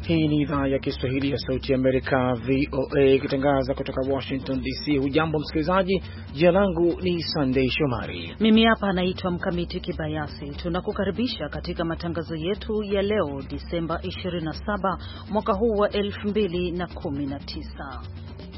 Hii ni idhaa ya Kiswahili ya Sauti ya Amerika, VOA, ikitangaza kutoka Washington DC. Hujambo msikilizaji, jina langu ni Sunday Shomari. Mimi hapa naitwa Mkamiti Kibayasi. Tunakukaribisha katika matangazo yetu ya leo Disemba 27 mwaka huu wa 2019.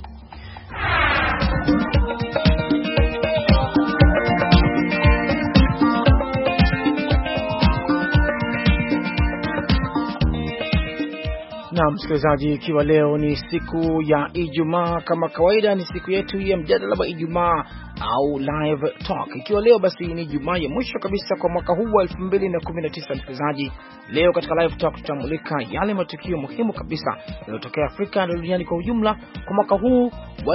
Na msikilizaji, ikiwa leo ni siku ya Ijumaa, kama kawaida ni siku yetu ya mjadala wa Ijumaa au live talk. Ikiwa leo basi ni Ijumaa ya mwisho kabisa kwa mwaka huu wa 2019, msikilizaji, leo katika live talk tutamulika yale matukio muhimu kabisa yaliyotokea Afrika na duniani kwa ujumla kwa mwaka huu wa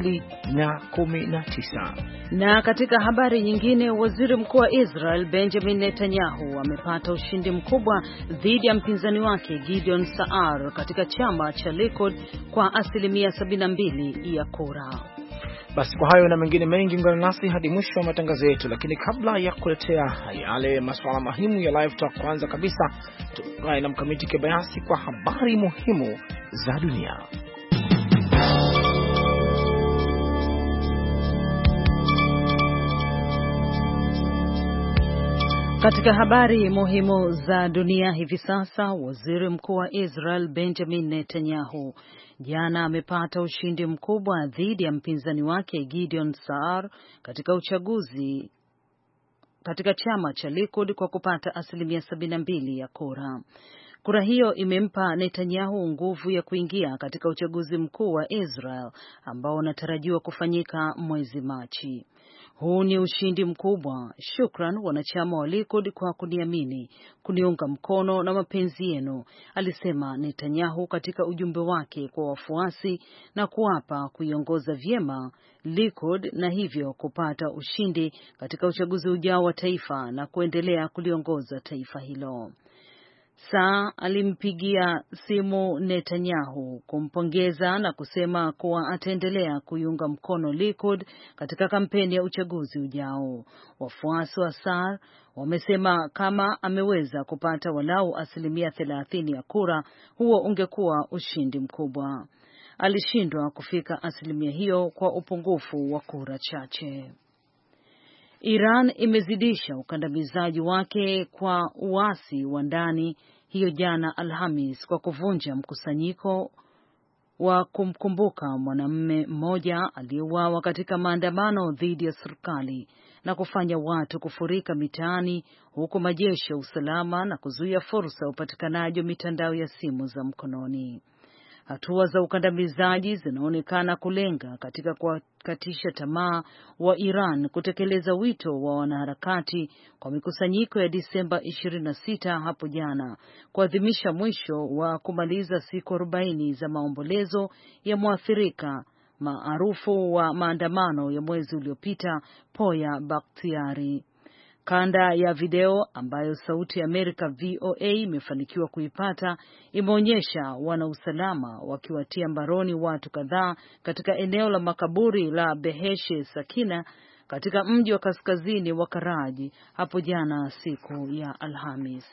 2019. Na katika habari nyingine, waziri mkuu wa Israel Benjamin Netanyahu amepata ushindi mkubwa dhidi ya mpinzani wake Gideon Saar katika chama cha Likud kwa asilimia 72 ya kura. Basi kwa hayo na mengine mengi, ungana nasi hadi mwisho wa matangazo yetu, lakini kabla ya kuletea yale masuala muhimu ya live talk, kwanza kabisa tunaye na Mkamiti Kibayasi kwa habari muhimu za dunia. Katika habari muhimu za dunia hivi sasa, waziri mkuu wa Israel Benjamin Netanyahu jana amepata ushindi mkubwa dhidi ya mpinzani wake Gideon Saar katika uchaguzi katika chama cha Likud kwa kupata asilimia 72 ya kura. Kura hiyo imempa Netanyahu nguvu ya kuingia katika uchaguzi mkuu wa Israel ambao unatarajiwa kufanyika mwezi Machi. Huu ni ushindi mkubwa. Shukran wanachama wa Likud kwa kuniamini, kuniunga mkono na mapenzi yenu, alisema Netanyahu katika ujumbe wake kwa wafuasi, na kuapa kuiongoza vyema Likud na hivyo kupata ushindi katika uchaguzi ujao wa taifa na kuendelea kuliongoza taifa hilo. Saa alimpigia simu Netanyahu kumpongeza na kusema kuwa ataendelea kuiunga mkono Likud katika kampeni ya uchaguzi ujao. Wafuasi wa Saar wamesema kama ameweza kupata walau asilimia 30 ya kura, huo ungekuwa ushindi mkubwa. Alishindwa kufika asilimia hiyo kwa upungufu wa kura chache. Iran imezidisha ukandamizaji wake kwa uasi wa ndani hiyo jana Alhamis kwa kuvunja mkusanyiko wa kumkumbuka mwanamume mmoja aliyeuawa katika maandamano dhidi ya serikali na kufanya watu kufurika mitaani, huku majeshi ya usalama na kuzuia fursa ya upatikanaji wa mitandao ya simu za mkononi. Hatua za ukandamizaji zinaonekana kulenga katika kuwakatisha tamaa wa Iran kutekeleza wito wa wanaharakati kwa mikusanyiko ya Disemba 26 hapo jana kuadhimisha mwisho wa kumaliza siku 40 za maombolezo ya mwathirika maarufu wa maandamano ya mwezi uliopita, Poya Bakhtiari. Kanda ya video ambayo Sauti ya Amerika VOA imefanikiwa kuipata imeonyesha wanausalama wakiwatia mbaroni watu kadhaa katika eneo la makaburi la Beheshe Sakina katika mji wa kaskazini wa Karaji hapo jana siku ya Alhamis.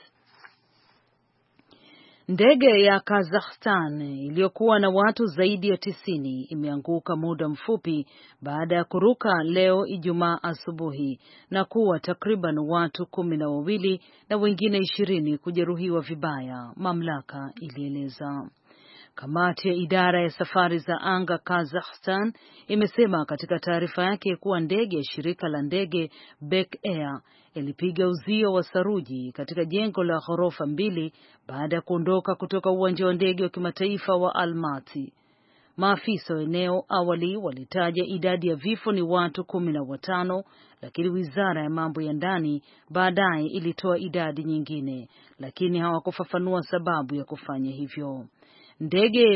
Ndege ya Kazakhstan iliyokuwa na watu zaidi ya 90 imeanguka muda mfupi baada ya kuruka leo Ijumaa asubuhi na kuwa takriban watu 12 na wengine 20 kujeruhiwa vibaya, mamlaka ilieleza. Kamati ya idara ya safari za anga Kazakhstan imesema katika taarifa yake kuwa ndege ya shirika la ndege Bek Air ilipiga uzio wa saruji katika jengo la ghorofa 2 baada ya kuondoka kutoka uwanja wa ndege wa kimataifa wa Almaty. Maafisa wa eneo awali walitaja idadi ya vifo ni watu 15, lakini wizara ya mambo ya ndani baadaye ilitoa idadi nyingine, lakini hawakufafanua sababu ya kufanya hivyo. Ndege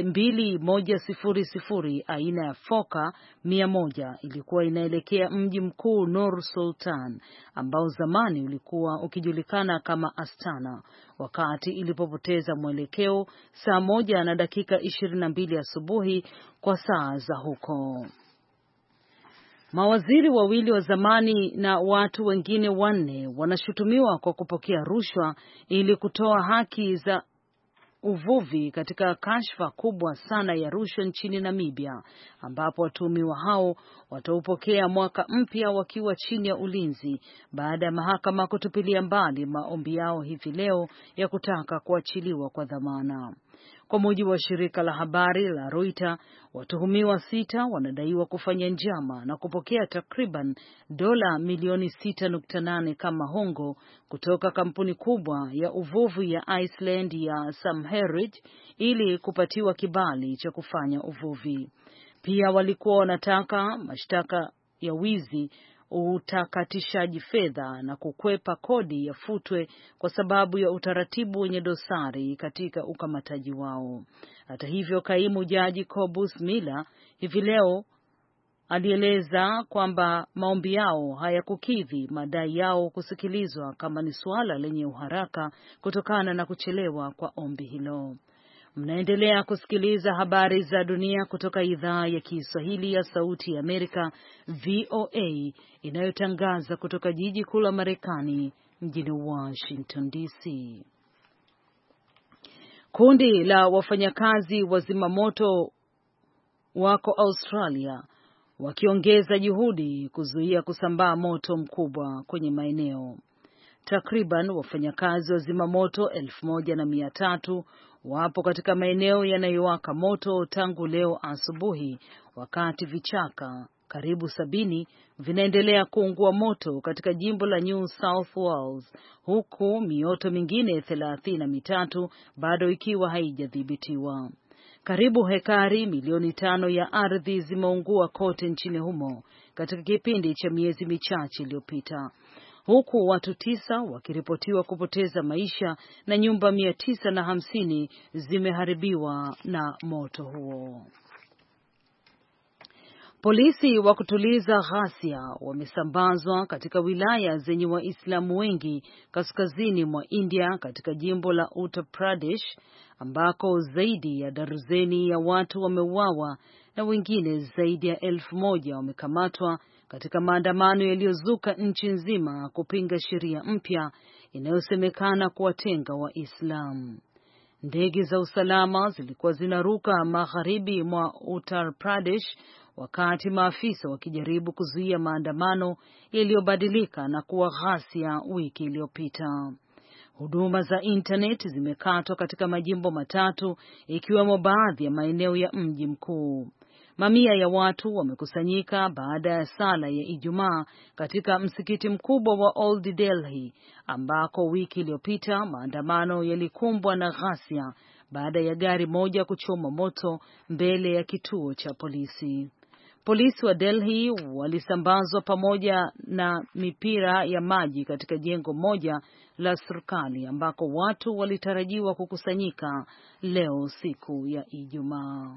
2100 aina ya Fokker 100 ilikuwa inaelekea mji mkuu Nur Sultan ambao zamani ulikuwa ukijulikana kama Astana wakati ilipopoteza mwelekeo saa 1:22 asubuhi kwa saa za huko. Mawaziri wawili wa zamani na watu wengine 4 wanashutumiwa kwa kupokea rushwa ili kutoa haki za uvuvi katika kashfa kubwa sana ya rushwa nchini Namibia, ambapo watuhumiwa hao wataupokea mwaka mpya wakiwa chini ya ulinzi baada ya mahakama kutupilia mbali maombi yao hivi leo ya kutaka kuachiliwa kwa dhamana. Kwa mujibu wa shirika la habari la Reuters, watuhumiwa 6 wanadaiwa kufanya njama na kupokea takriban dola milioni 6.8 kama hongo kutoka kampuni kubwa ya uvuvi ya Iceland ya Samherj ili kupatiwa kibali cha kufanya uvuvi. Pia walikuwa wanataka mashtaka ya wizi, utakatishaji fedha na kukwepa kodi yafutwe kwa sababu ya utaratibu wenye dosari katika ukamataji wao. Hata hivyo, kaimu jaji Cobus Miller hivi leo alieleza kwamba maombi yao hayakukidhi madai yao kusikilizwa kama ni suala lenye uharaka kutokana na kuchelewa kwa ombi hilo. Mnaendelea kusikiliza habari za dunia kutoka idhaa ya Kiswahili ya Sauti ya Amerika, VOA, inayotangaza kutoka jiji kuu la Marekani, mjini Washington DC. Kundi la wafanyakazi wa zimamoto wako Australia wakiongeza juhudi kuzuia kusambaa moto mkubwa kwenye maeneo. Takriban wafanyakazi wa zimamoto 1,300 wapo katika maeneo yanayowaka moto tangu leo asubuhi, wakati vichaka karibu 70 vinaendelea kuungua moto katika jimbo la New South Wales, huku mioto mingine 33 bado ikiwa haijadhibitiwa. Karibu hekari milioni 5 ya ardhi zimeungua kote nchini humo katika kipindi cha miezi michache iliyopita, huku watu 9 wakiripotiwa kupoteza maisha na nyumba 950 zimeharibiwa na moto huo. Polisi wa kutuliza ghasia wamesambazwa katika wilaya zenye Waislamu wengi kaskazini mwa India katika jimbo la Uttar Pradesh, ambako zaidi ya darzeni ya watu wameuawa na wengine zaidi ya 1,000 wamekamatwa katika maandamano yaliyozuka nchi nzima kupinga sheria mpya inayosemekana kuwatenga Waislamu. Ndege za usalama zilikuwa zinaruka magharibi mwa Uttar Pradesh wakati maafisa wakijaribu kuzuia maandamano yaliyobadilika na kuwa ghasia wiki iliyopita. Huduma za internet zimekatwa katika majimbo matatu, ikiwemo baadhi ya maeneo ya mji mkuu. Mamia ya watu wamekusanyika baada ya sala ya Ijumaa katika msikiti mkubwa wa Old Delhi, ambako wiki iliyopita maandamano yalikumbwa na ghasia baada ya gari moja kuchoma moto mbele ya kituo cha polisi. Polisi wa Delhi walisambazwa pamoja na mipira ya maji katika jengo moja la serikali ambako watu walitarajiwa kukusanyika leo siku ya Ijumaa.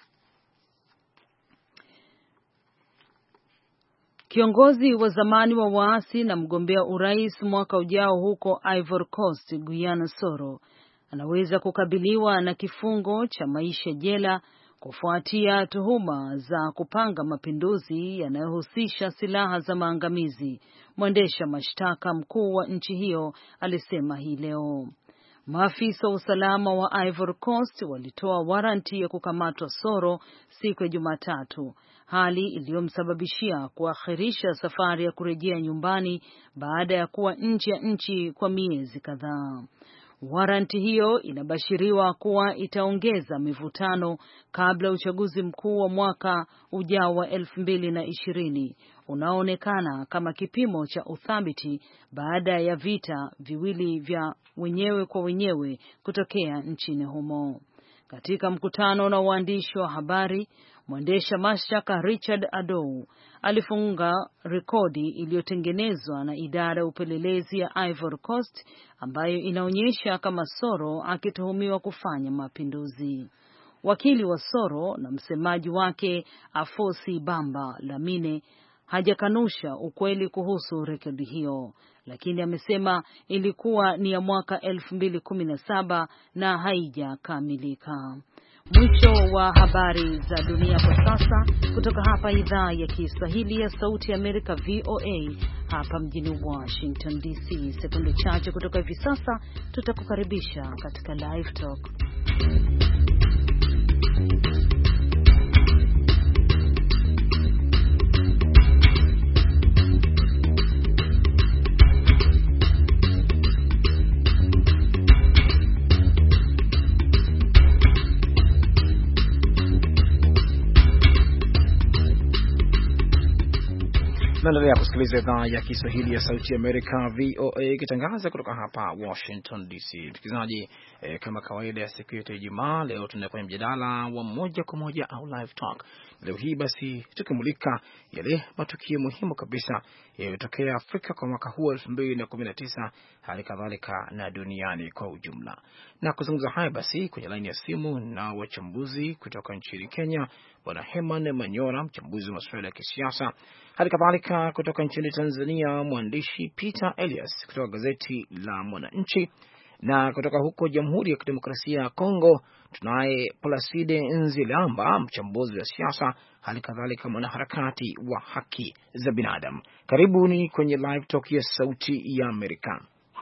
Kiongozi wa zamani wa waasi na mgombea urais mwaka ujao huko Ivory Coast, Guyana Soro, anaweza kukabiliwa na kifungo cha maisha jela kufuatia tuhuma za kupanga mapinduzi yanayohusisha silaha za maangamizi. Mwendesha mashtaka mkuu wa nchi hiyo alisema hii leo. Maafisa wa usalama wa Ivory Coast walitoa waranti ya kukamatwa Soro siku ya Jumatatu, hali iliyomsababishia kuakhirisha safari ya kurejea nyumbani baada ya kuwa nje ya nchi kwa miezi kadhaa. Waranti hiyo inabashiriwa kuwa itaongeza mivutano kabla uchaguzi mkuu wa mwaka ujao wa 2020 unaoonekana kama kipimo cha uthabiti baada ya vita viwili vya wenyewe kwa wenyewe kutokea nchini humo. Katika mkutano na waandishi wa habari, mwendesha mashtaka Richard Adou alifunga rekodi iliyotengenezwa na idara ya upelelezi ya Ivory Coast ambayo inaonyesha kama Soro akituhumiwa kufanya mapinduzi. Wakili wa Soro na msemaji wake Afosi Bamba Lamine hajakanusha ukweli kuhusu rekodi hiyo, lakini amesema ilikuwa ni ya mwaka 2017 na haijakamilika. Mwisho wa habari za dunia kwa sasa kutoka hapa idhaa ya Kiswahili ya Sauti ya Amerika, VOA, hapa mjini Washington DC. Sekunde chache kutoka hivi sasa tutakukaribisha katika Live Talk. Naendelea kusikiliza idhaa ya Kiswahili ya Sauti ya Amerika VOA ikitangaza kutoka hapa Washington DC. Msikilizaji, kama kawaida ya siku yetu ya Ijumaa, leo tunaenda kwenye mjadala wa moja kwa moja au live talk. Leo hii basi tukimulika yale matukio muhimu kabisa yaliyotokea Afrika kwa mwaka huu 2019, hali kadhalika na duniani kwa ujumla. Na kuzungumza haya basi kwenye laini ya simu na wachambuzi kutoka nchini Kenya, Bwana Herman Manyora, mchambuzi wa masuala ya kisiasa, hali kadhalika kutoka nchini Tanzania mwandishi Peter Elias kutoka gazeti la Mwananchi, na kutoka huko Jamhuri ya Kidemokrasia ya Kongo tunaye Placide Nzilamba, mchambuzi wa siasa, hali kadhalika mwanaharakati wa haki za binadamu. Karibuni kwenye live talk ya Sauti ya Amerika.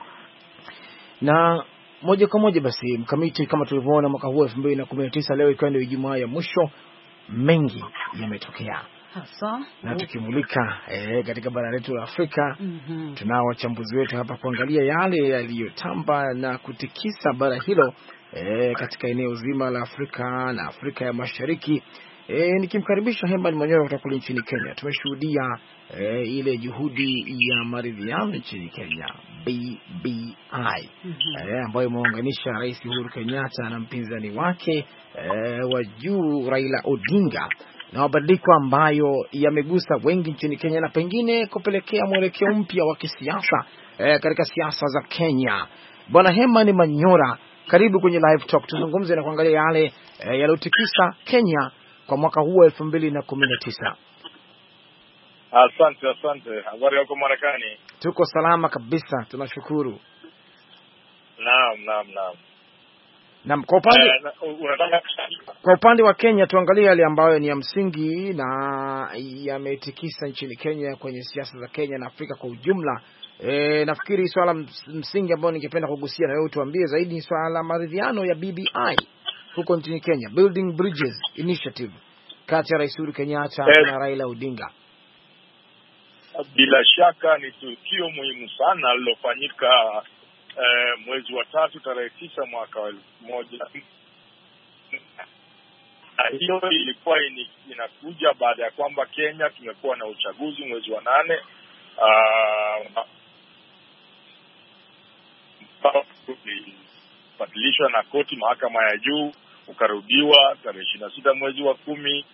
Na moja kwa moja basi mkamiti, kama tulivyoona mwaka huu 2019, leo ikiwa ndio Ijumaa ya mwisho, mengi yametokea hasa na tukimulika katika bara letu la Afrika. Tunao wachambuzi wetu hapa kuangalia yale yaliyotamba na kutikisa bara hilo katika eneo zima la Afrika na Afrika ya Mashariki. Nikimkaribisha Herman Manyora kutoka kule nchini Kenya. Tumeshuhudia ile juhudi ya maridhiano nchini Kenya, BBI, ambayo imeunganisha Rais Uhuru Kenyatta na mpinzani wake wa juu Raila Odinga, na mabadiliko ambayo yamegusa wengi nchini Kenya na pengine kupelekea mwelekeo mpya wa kisiasa katika siasa za Kenya. Bwana Herman Manyora, karibu kwenye live talk. Tuzungumze na kuangalia yale yaliyotikisa Kenya kwa mwaka huu 2019. Asante. Habari yako Marekani? Tuko salama kabisa, tunashukuru. Naam. Na kwa upande wa Kenya tuangalie yale ambayo ni ya msingi na yametikisa nchini Kenya kwenye siasa za Kenya na Afrika kwa ujumla. Nafikiri swala msingi ambao ningependa kugusia na wewe tuambie zaidi ni swala la maridhiano ya BBI huko nchini Kenya, Building Bridges Initiative, kati ya Rais Uhuru Kenyatta na Raila Odinga. Bila shaka ni tukio muhimu sana lilofanyika mwezi wa 3 tarehe 9 mwaka wa 1. Hiyo ilikuwa inakuja baada ya kwamba Kenya tumekuwa na uchaguzi mwezi wa 8, badilishwa na koti mahakama ya juu, ukarudiwa tarehe 26 mwezi wa 10.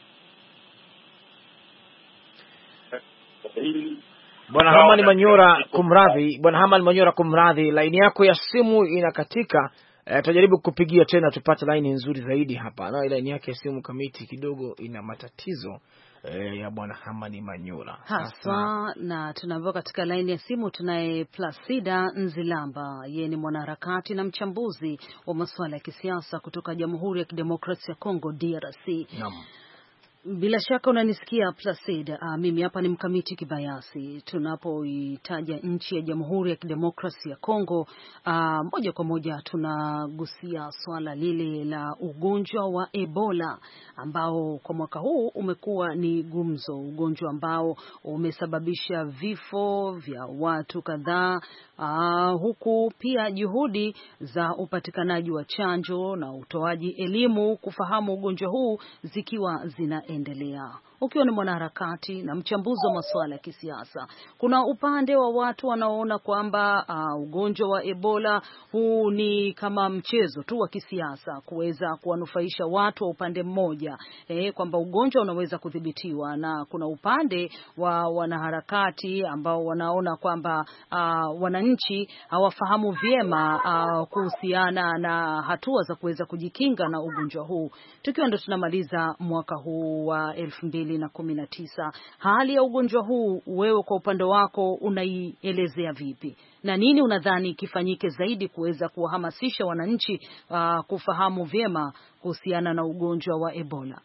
Bwana Herman Manyora, kumradhi, laini yako ya simu inakatika. Tutajaribu kupigia tena tupate laini nzuri zaidi hapa. Na laini yake ya simu kamiti kidogo ina matatizo ya Bwana Herman Manyora hasa. Na tunaambiwa katika laini ya simu tunaye Placida Nzilamba, yeye ni mwanaharakati na mchambuzi wa masuala ya kisiasa kutoka Jamhuri ya Kidemokrasia ya Kongo, DRC. Naam. Bila shaka unanisikia Placida. Mimi hapa ni Mkamiti Kibayasi. Tunapoitaja nchi ya Jamhuri ya Kidemokrasia ya Kongo, moja kwa moja tunagusia swala lile la ugonjwa wa Ebola ambao kwa mwaka huu umekuwa ni gumzo, ugonjwa ambao umesababisha vifo vya watu kadhaa, huku pia juhudi za upatikanaji wa chanjo na utoaji elimu kufahamu ugonjwa huu zikiwa zinaendelea. Ukiwa ni mwanaharakati na mchambuzi wa masuala ya kisiasa, kuna upande wa watu wanaoona kwamba ugonjwa wa Ebola huu ni kama mchezo tu wa kisiasa kuweza kuwanufaisha watu wa upande mmoja, kwamba ugonjwa unaweza kudhibitiwa, na kuna upande wa wanaharakati ambao wanaona kwamba wananchi hawafahamu vyema kuhusiana na hatua za kuweza kujikinga na ugonjwa huu. Tukiwa ndo tunamaliza mwaka huu wa 2019, hali ya ugonjwa huu wewe kwa upande wako unaielezea vipi, na nini unadhani kifanyike zaidi kuweza kuwahamasisha wananchi kufahamu vyema kuhusiana na ugonjwa wa Ebola?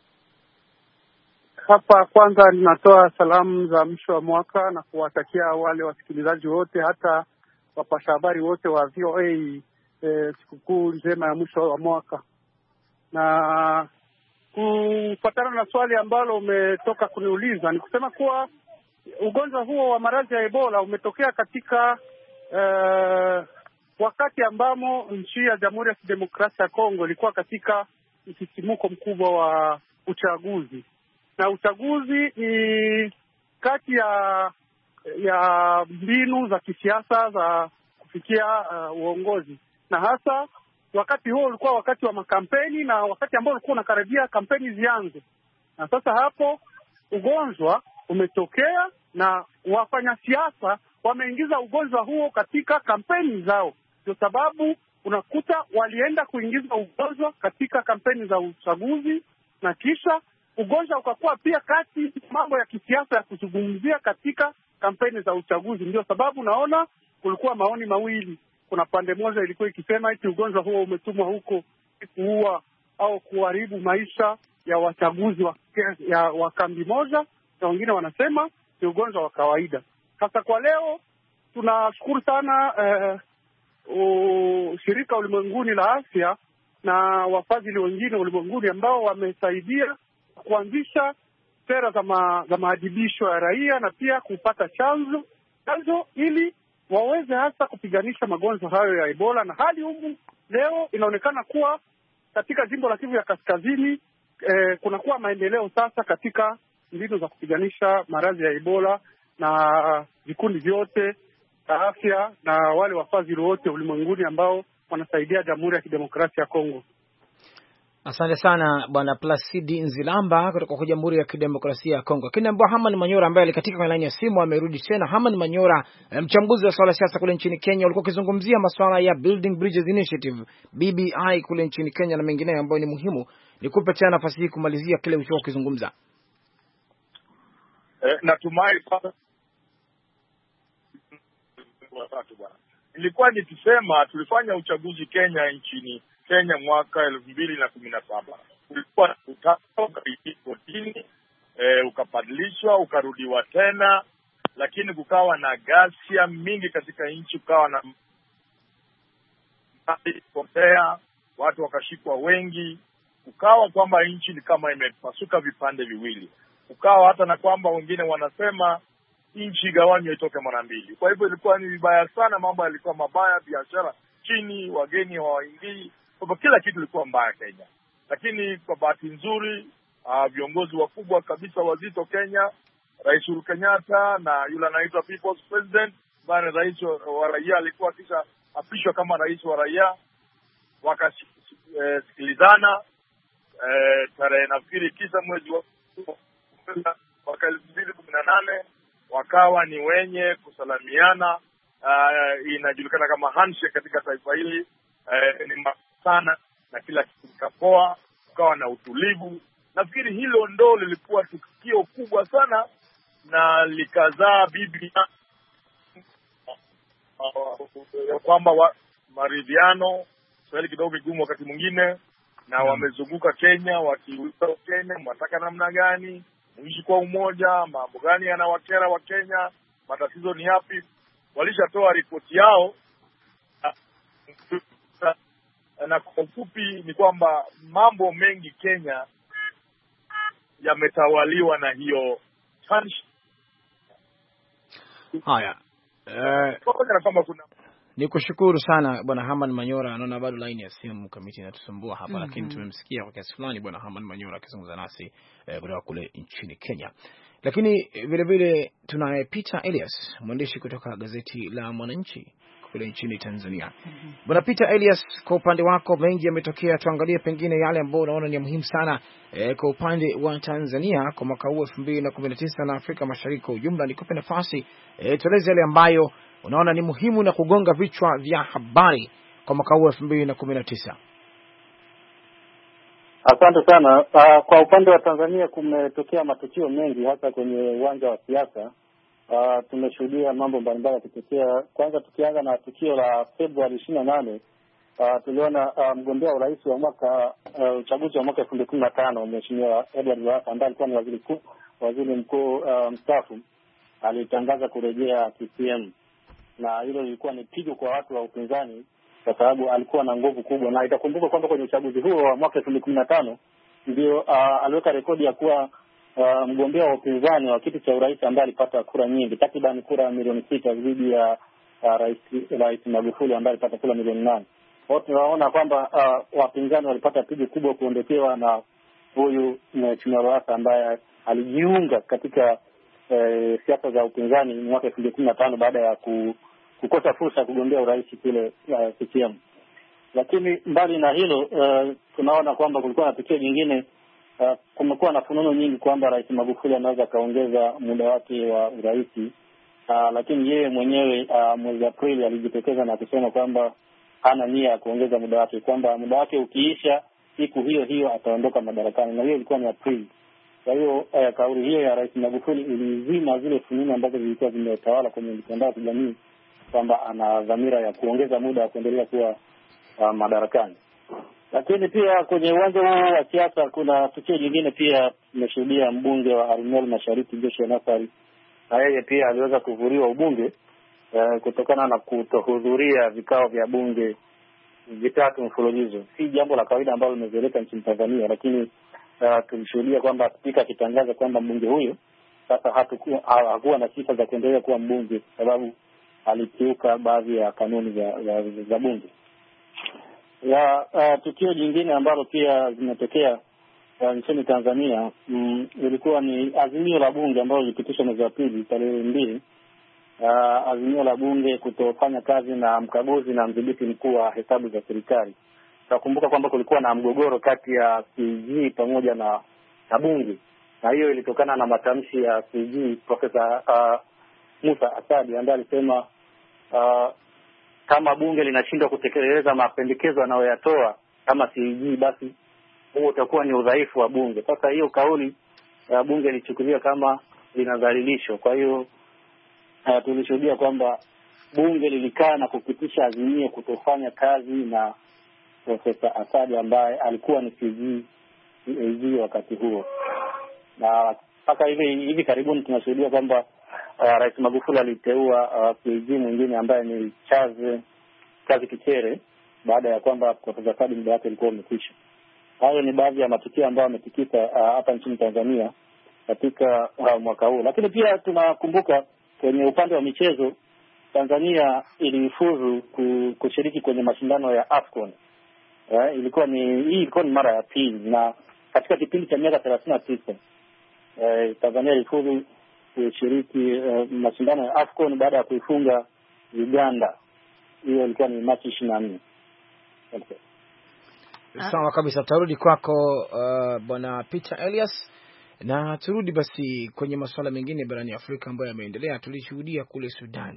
Hapa kwanza ninatoa salamu za mwisho wa mwaka na kuwatakia wale wasikilizaji wote, hata wapasha habari wote wa VOA sikukuu njema ya mwisho wa mwaka. Na kufuatana na swali ambalo umetoka kuniuliza, ni kusema kuwa ugonjwa huo wa maradhi ya Ebola umetokea katika wakati ambamo nchi ya Jamhuri ya Kidemokrasia ya Kongo ilikuwa katika msisimuko mkubwa wa uchaguzi, na uchaguzi ni kati ya mbinu za kisiasa za kufikia uongozi, na hasa wakati huo ulikuwa wakati wa makampeni na wakati ambao ulikuwa unakaribia kampeni zianze. Na sasa hapo ugonjwa umetokea na wafanya siasa wameingiza ugonjwa huo katika kampeni zao. Ndio sababu unakuta walienda kuingiza ugonjwa katika kampeni za uchaguzi, na kisha ugonjwa ukakuwa pia kati mambo ya kisiasa ya kuzungumzia katika kampeni za uchaguzi. Ndio sababu naona kulikuwa maoni mawili. Kuna pande moja ilikuwa ikisema eti ugonjwa huo umetumwa huko kuua au kuharibu maisha ya wachaguzi wa kambi moja, na wengine wanasema ni ugonjwa wa kawaida. Sasa kwa leo tunashukuru sana shirika ulimwenguni la afya na wafadhili wengine ulimwenguni ambao wamesaidia kuanzisha sera za maadhibisho ya raia na pia kupata chanzo ili waweze hasa kupiganisha magonjwa hayo ya Ebola. Na hali humu leo inaonekana kuwa katika jimbo la Kivu ya Kaskazini kunakuwa maendeleo sasa katika mbinu za kupiganisha maradhi ya Ebola, na vikundi vyote vya afya na wale wafadhili wote ulimwenguni ambao wanasaidia Jamhuri ya Kidemokrasia ya Kongo. Asante sana Bwana Placidi Nzilamba kutoka kwa Jamhuri ya Kidemokrasia ya Kongo. Kinambwa Haman Manyora ambaye alikatika kwenye laini ya simu amerudi tena. Haman Manyora, mchambuzi wa swala la siasa kule nchini Kenya, ulikuwa ukizungumzia masuala ya Building Bridges Initiative BBI kule nchini Kenya na mengineyo ambayo ni muhimu. Nikupe tena nafasi hii kumalizia kile ulichokuwa ukizungumza. Natumai sasa watatu bwana. Nilikuwa nikisema tulifanya uchaguzi nchini Kenya mwaka 2017. Ulikuwa kotini, ukabadilishwa, ukarudiwa tena, lakini kukawa na ghasia mingi katika nchi, kukawa na kupotea, watu wakashikwa wengi, ukawa kwamba nchi ni kama imepasuka vipande viwili. Ukawa hata na kwamba wengine wanasema nchi gawanywe itoke mara mbili. Kwa hivyo ilikuwa ni vibaya sana, mambo yalikuwa mabaya, biashara chini, wageni hawaingii, kwa kila kitu ilikuwa mbaya Kenya. Lakini kwa bahati nzuri viongozi wakubwa kabisa wazito Kenya, Rais Uhuru Kenyatta na yule anaitwa People's President, bwana rais wa raia, alikuwa kisha apishwa kama rais wa raia, wakasikilizana tarehe nafikiri kisa mwezi wa mwaka 2018 wakawa ni wenye kusalamiana, inajulikana kama handshake katika taifa hili, ni sana na kila kitu kikapoa, ukawa na utulivu. Nafikiri hilo ndo lilikuwa tukio kubwa sana na likazaa BBI, kwamba maridhiano swali kidogo migumu wakati mwingine, na wamezunguka Kenya wakiuliza Kenya mnataka namna gani, muishi kwa umoja, mambo gani yanawakera wa Kenya, matatizo ni yapi. Walishatoa ripoti yao, na kwa ufupi ni kwamba mambo mengi Kenya yametawaliwa na hiyo tension. Haya, ni kushukuru sana Bwana Haman Manyora. Naona bado line ya simu kamiti inatusumbua hapa, lakini tumemsikia kwa kiasi fulani Bwana Haman Manyora akizungumza nasi kutoka kule nchini Kenya. Lakini vile vile tunaye Peter Elias, mwandishi kutoka gazeti la Mwananchi kule nchini Tanzania. Bwana Peter Elias, kwa upande wako mengi yametokea, tuangalie pengine yale ambayo unaona ni muhimu sana kwa upande wa Tanzania kwa mwaka huu 2019 na Afrika Mashariki kwa ujumla. Nikupe nafasi tueleze yale ambayo unaona ni muhimu na kugonga vichwa vya habari kwa mwaka huu 2019. Asante sana. Kwa upande wa Tanzania kumetokea matukio mengi hasa kwenye uwanja wa siasa. Tumeshuhudia mambo mbalimbali yakitokea. Kwanza tukianza na tukio la Februari 28, tuliona mgombea urais wa uchaguzi wa mwaka 2015 Mheshimiwa Edward Lowassa ambaye alikuwa ni waziri mkuu mstaafu, alitangaza kurejea CCM, na hilo lilikuwa ni pigo kwa watu wa upinzani kwa sababu alikuwa na nguvu kubwa, na itakumbuka kwamba kwenye uchaguzi huo wa mwaka 2015 ndio aliweka rekodi ya kuwa mgombea wa upinzani wa kiti cha urais ambaye alipata kura nyingi, takriban kura milioni 6 dhidi ya Rais Magufuli ambaye alipata kura milioni 8. Kwa hiyo tunaona kwamba wapinzani walipata pigo kubwa kuondokewa na huyu Mheshimiwa Lowassa ambaye alijiunga katika siasa za upinzani mwaka 2015 baada ya kukosa fursa ya kugombea urais kule CCM. Lakini mbali na hilo, tunaona kwamba kulikuwa na tukio jingine. Kumekuwa na fununu nyingi kwamba Rais Magufuli anaweza kaongeza muda wake wa urais, lakini yeye mwenyewe mwezi Aprili alijitokeza na kusema kwamba hana nia ya kuongeza muda wake, kwamba muda wake ukiisha siku hiyo hiyo ataondoka madarakani, na hiyo ilikuwa ni Aprili. Kwa hiyo kauli hiyo ya Rais Magufuli ilizima zile fununu ambazo zilikuwa zimetawala kwenye mitandao ya kijamii kwamba ana dhamira ya kuongeza muda wa kuendelea kuwa madarakani. Lakini pia kwenye uwanja huu wa siasa kuna tukio jingine pia. Tumeshuhudia mbunge wa Arumeru Mashariki Joshua Nassari, na yeye pia aliweza kuvuliwa ubunge kutokana na kutohudhuria vikao vya bunge vitatu mfululizo. Si jambo la kawaida ambalo limezoeleka nchini Tanzania, lakini tulishuhudia kwamba spika akitangaza kwamba mbunge huyo sasa hakuwa na sifa za kuendelea kuwa mbunge sababu alikiuka baadhi ya kanuni za bunge. Tukio jingine ambalo pia zimetokea nchini Tanzania ilikuwa ni azimio la bunge ambalo lilipitishwa mwezi wa pili tarehe 2. Azimio la bunge kutofanya kazi na mkaguzi na mdhibiti mkuu wa hesabu za serikali. Nakumbuka kwamba kulikuwa na mgogoro kati ya CAG pamoja na bunge, na hiyo ilitokana na matamshi ya CAG Profesa Musa Asadi ambaye alisema kama bunge linashindwa kutekeleza mapendekezo anayoyatoa kama CAG, basi huo utakuwa ni udhaifu wa bunge. Sasa hiyo kauli ya bunge ilichukuliwa kama linadhalilishwa. Kwa hiyo tulishuhudia kwamba bunge lilikaa na kupitisha azimio kutofanya kazi na Profesa Asadi ambaye alikuwa ni CAG wakati huo. Na mpaka hivi karibuni tunashuhudia kwamba Rais Magufuli aliteua CAG mwingine ambaye ni Chazi Kichere baada ya kwamba Profesa Asadi muda wake ulikuwa umekwisha. Hayo ni baadhi ya matukio ambayo yametikisa hapa nchini Tanzania katika mwaka huu. Lakini pia tunakumbuka kwenye upande wa michezo, Tanzania ilifuzu kushiriki kwenye mashindano ya AFCON. Ilikuwa ni mara ya pili, na katika kipindi cha miaka 39 Tanzania ilifuzu kushiriki mashindano ya AFCON baada ya kuifunga Uganda. Hiyo ilikuwa ni Machi 24. Okay. Sawa kabisa, tutarudi kwako Bwana Peter Elias, na turudi basi kwenye masuala mengine barani Afrika ambayo yameendelea. Tulishuhudia kule Sudan.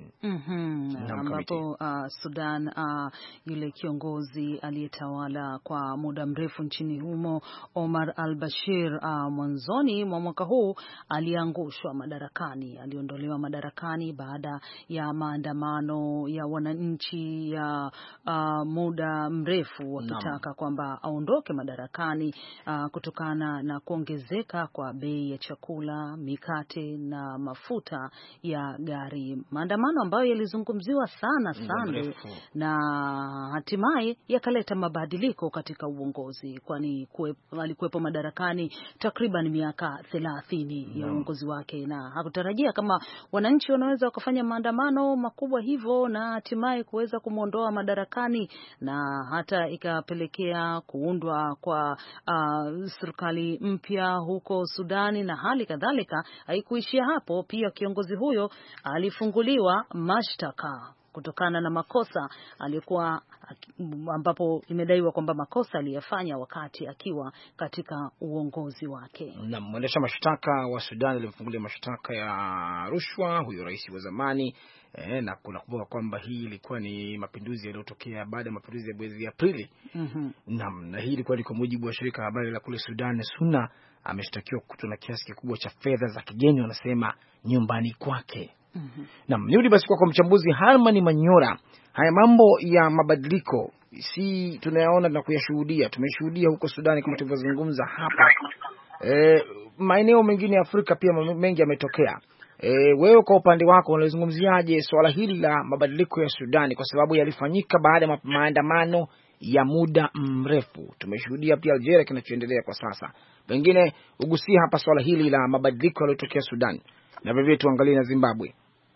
Ambapo Sudan yule kiongozi aliyetawala kwa muda mrefu nchini humo Omar al-Bashir mwanzoni mwa mwaka huu aliangushwa madarakani. Aliondolewa madarakani baada ya maandamano ya wananchi ya muda mrefu wakitaka kwamba aondoke madarakani kutokana na kuongezeka kwa bei ya chakula, mikate na mafuta ya gari. Maandamano ambayo yalizungumziwa sana na hatimaye yakaleta mabadiliko katika uongozi, kwani alikuwepo madarakani takriban miaka 30 ya uongozi wake, na hakutarajia kama wananchi wanaweza wakafanya maandamano makubwa hivyo na hatimaye kuweza kumuondoa madarakani, na hata ikapelekea kuundwa kwa serikali mpya huko Sudani. Na hali kadhalika haikuishia hapo, pia kiongozi huyo alifunguliwa mashtaka kutokana na makosa alikuwa, ambapo imedaiwa kwamba makosa aliyafanya wakati akiwa katika uongozi wake. Na mwendesha mashtaka wa Sudan alimfungulia mashtaka ya rushwa huyo rais wa zamani, na kunakumbuka kwamba hii ilikuwa ni mapinduzi yaliyotokea baada ya mapinduzi ya mwezi Aprili. Na hii ilikuwa ni kwa mujibu wa shirika la habari la kule Sudan SUNA. Ameshtakiwa kukutwa na kiasi kikubwa cha fedha za kigeni, wanasema nyumbani kwake. Nirudi basi kwa mchambuzi Harmani Manyora. Haya mambo ya mabadiliko si tunayaona na kuyashuhudia, tumeshuhudia huko Sudani kama tulivyozungumza hapa. Maeneo mengine ya Afrika pia mengi yametokea. Wewe kwa upande wako unalizungumziaje swala hili la mabadiliko ya Sudani, kwa sababu yalifanyika baada ya maandamano ya muda mrefu? Tumeshuhudia pia Algeria kinachoendelea kwa sasa. Pengine ugusia hapa swala hili la mabadiliko yaliyotokea Sudan, na vivyo tuangalie na Zimbabwe.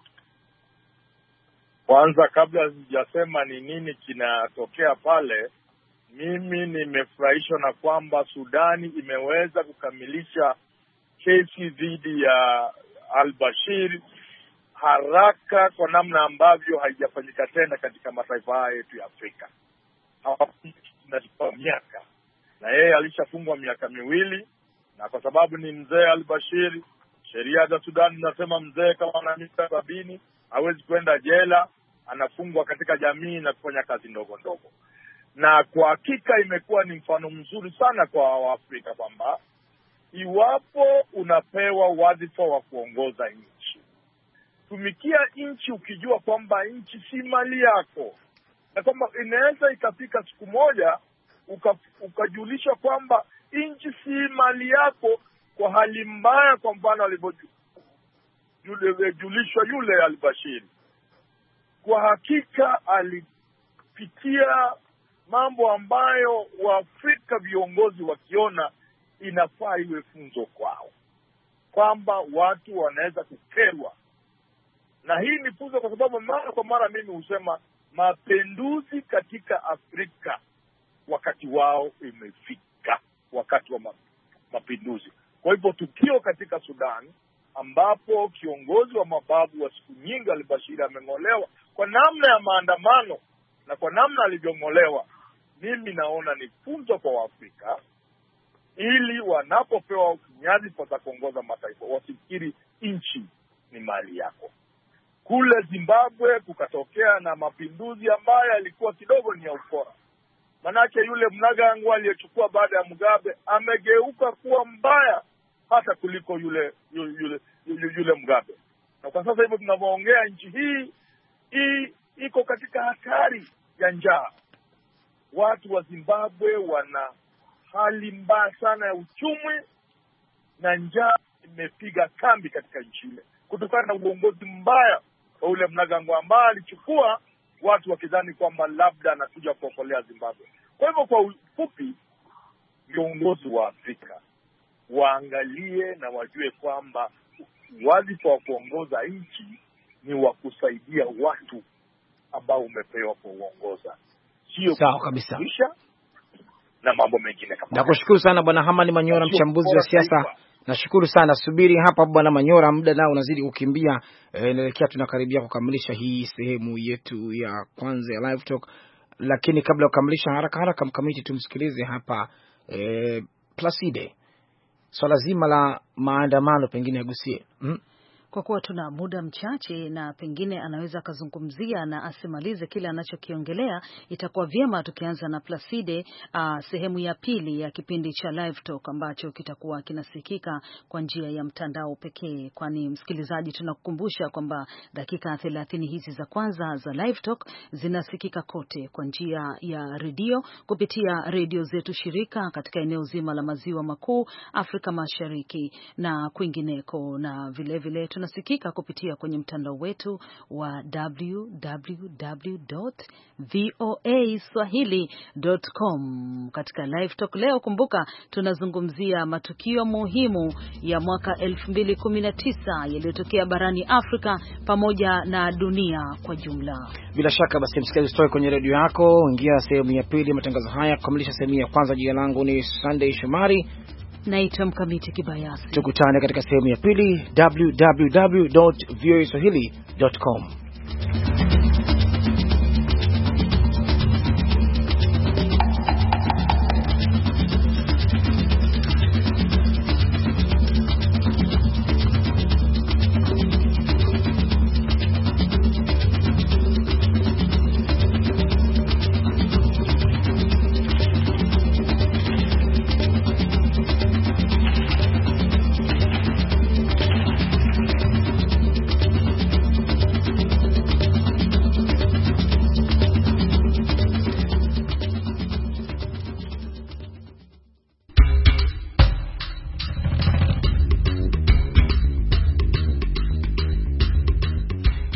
Kwanza kabla sijasema ni nini kinatokea pale, mimi nimefurahishwa na kwamba Sudani imeweza kukamilisha kesi dhidi ya al-Bashir haraka kwa namna ambavyo haijafanyika tena katika mataifa haya yetu ya Afrika. Tunachukua miaka, na yeye alishafungwa miaka 2, na kwa sababu ni mzee al-Bashir, sheria za Sudan zinasema mzee kama ana miaka 70 hawezi kwenda jela, anafungwa katika jamii na kufanya kazi ndogo ndogo. Na kwa hakika imekuwa ni mfano mzuri sana kwa Waafrika kwamba iwapo unapewa wadhifa wa kuongoza nchi, tumikia nchi ukijua kwamba nchi si mali yako, na kwamba inaweza ikafika siku moja ukajulishwa kwamba nchi si mali yako kwa hali mbaya. Kwa mfano alivyojulishwa yule al-Bashir, kwa hakika alipitia mambo ambayo Waafrika viongozi wakiona inafaa iwe funzo kwao, kwamba watu wanaweza kukerwa. Na hii ni funzo kwa sababu mara kwa mara mimi husema mapinduzi katika Afrika wakati wao imefika, wakati wa mapinduzi. Kwa hivyo tukio katika Sudan ambapo kiongozi wa mababu wa siku nyingi al-Bashir ameng'olewa kwa namna ya maandamano na kwa namna alivyong'olewa, mimi naona ni funzo kwa Waafrika, ili wanapopewa nyadhifa za kuongoza mataifa wasifikiri nchi ni mali yako. Kule Zimbabwe kukatokea na mapinduzi ambayo yalikuwa kidogo ni ya ukora. Manake yule Mnangagwa aliyechukua baada ya Mugabe amegeuka kuwa mbaya hata kuliko yule Mugabe. Na kwa sasa hivyo tunavyoongea, nchi hii iko katika hatari ya njaa. Watu wa Zimbabwe wana hali mbaya sana ya uchumi, na njaa imepiga kambi katika nchi ile kutokana na uongozi mbaya wa ule Mnangagwa ambaye alichukua watu wakidhani kwamba labda anakuja kuokolea Zimbabwe. Kwa hivyo kwa ufupi, viongozi wa Afrika waangalie na wajue kwamba wadhifa wa kuongoza nchi ni wa kusaidia watu ambao umepewa kuongoza, sio sawa kabisa na mambo mengine kama. Nakushukuru sana Bwana Hamani Manyora, mchambuzi wa siasa. Nashukuru sana. Subiri hapa Bwana Manyora, muda nao unazidi kukimbia. Naelekea tunakaribia kukamilisha hii sehemu yetu ya kwanza ya Live Talk, lakini kabla ya kukamilisha haraka mkamiti, tumsikilize hapa Placide. Swala zima la maandamano pengine agusie. Kwa kuwa tuna muda mchache na pengine anaweza akazungumzia na asimalize kile anachokiongelea, itakuwa vyema tukianza na Placide, sehemu ya pili ya kipindi cha Live Talk ambacho kitakuwa kinasikika kwa njia ya mtandao pekee. Kwani msikilizaji, tunakukumbusha kwamba dakika 30 hizi za kwanza za Live Talk zinasikika kote kwa njia ya redio kupitia redio zetu shirika katika eneo zima la Maziwa Makuu, Afrika Mashariki na kwingineko, na vile tunasikika kupitia kwenye mtandao wetu wa www.voaswahili.com. Katika Live Talk leo, kumbuka tunazungumzia matukio muhimu ya mwaka 2019 yaliyotokea barani Afrika pamoja na dunia kwa jumla. Bila shaka basi msikilizaji, usitoke kwenye redio yako, ingia sehemu ya pili matangazo haya kukamilisha sehemu ya kwanza. Jina langu ni Sunday Shomari. Naitwa Mkamiti Kibayasi. Tukutane katika sehemu ya pili, www.voaswahili.com.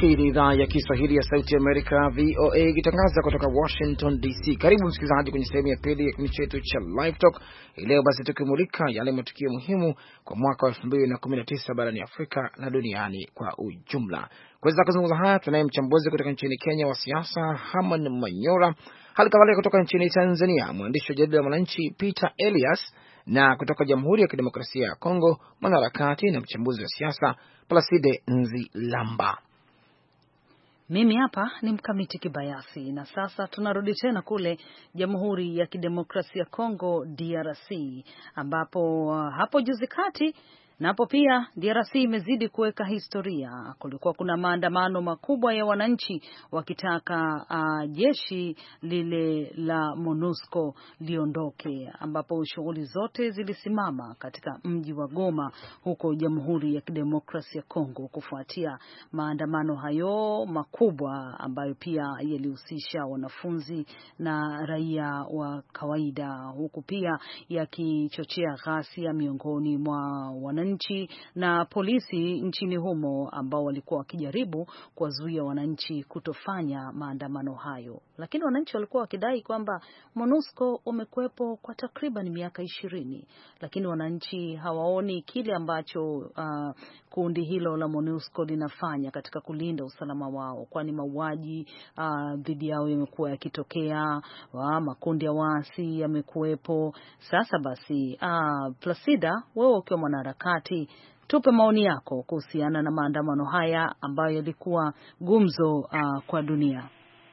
Hii ni idhaa ya Kiswahili ya Sauti ya Amerika, VOA, ikitangaza kutoka Washington DC. Karibu msikilizaji kwenye sehemu ya pili ya kipindi chetu cha Live Talk. Leo basi tukimulika yale matukio muhimu kwa mwaka wa 2019 barani Afrika na duniani kwa ujumla. Kuweza kuzungumza haya tunaye mchambuzi kutoka nchini Kenya wa siasa, Haman Manyora, hali kadhalika kutoka nchini Tanzania mwandishi wa jarida la Mwananchi Peter Elias, na kutoka Jamhuri ya Kidemokrasia ya Kongo mwanaharakati na mchambuzi wa siasa Placide Nzilamba. Mimi hapa ni Mkamiti Kibayasi, na sasa tunarudi tena kule Jamhuri ya Kidemokrasia ya Kongo DRC, ambapo hapo juzi kati napo pia DRC imezidi kuweka historia. Kulikuwa kuna maandamano makubwa ya wananchi wakitaka jeshi lile la MONUSCO liondoke, ambapo shughuli zote zilisimama katika mji wa Goma huko Jamhuri ya Kidemokrasia ya Kongo kufuatia maandamano hayo makubwa ambayo pia yalihusisha wanafunzi na raia wa kawaida, huku pia yakichochea ghasia miongoni mwa wananchi na polisi nchini humo ambao walikuwa wakijaribu kuwazuia wananchi kutofanya maandamano hayo. Lakini wananchi walikuwa wakidai kwamba MONUSCO umekuwepo kwa takriban miaka 20, lakini wananchi hawaoni kile ambacho kundi hilo la MONUSCO linafanya katika kulinda usalama wao, kwani mauaji dhidi yao yamekuwa yakitokea, makundi ya waasi yamekuwepo. Sasa basi Placida, wewe ukiwa mwanaharakati, tupe maoni yako kuhusiana na maandamano haya ambayo yalikuwa gumzo kwa dunia.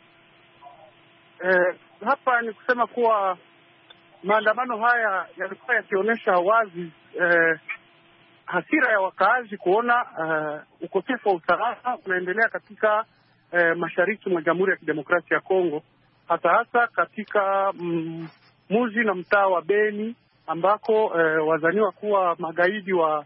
Hapa ni kusema kuwa maandamano haya yalikuwa yakionyesha wazi hasira ya wakaazi kuona ukosefu wa usalama unaendelea katika mashariki mwa Jamhuri ya Kidemokrasia ya Kongo, hasa katika mji na mtaa wa Beni ambako wazaniwa kuwa magaidi wa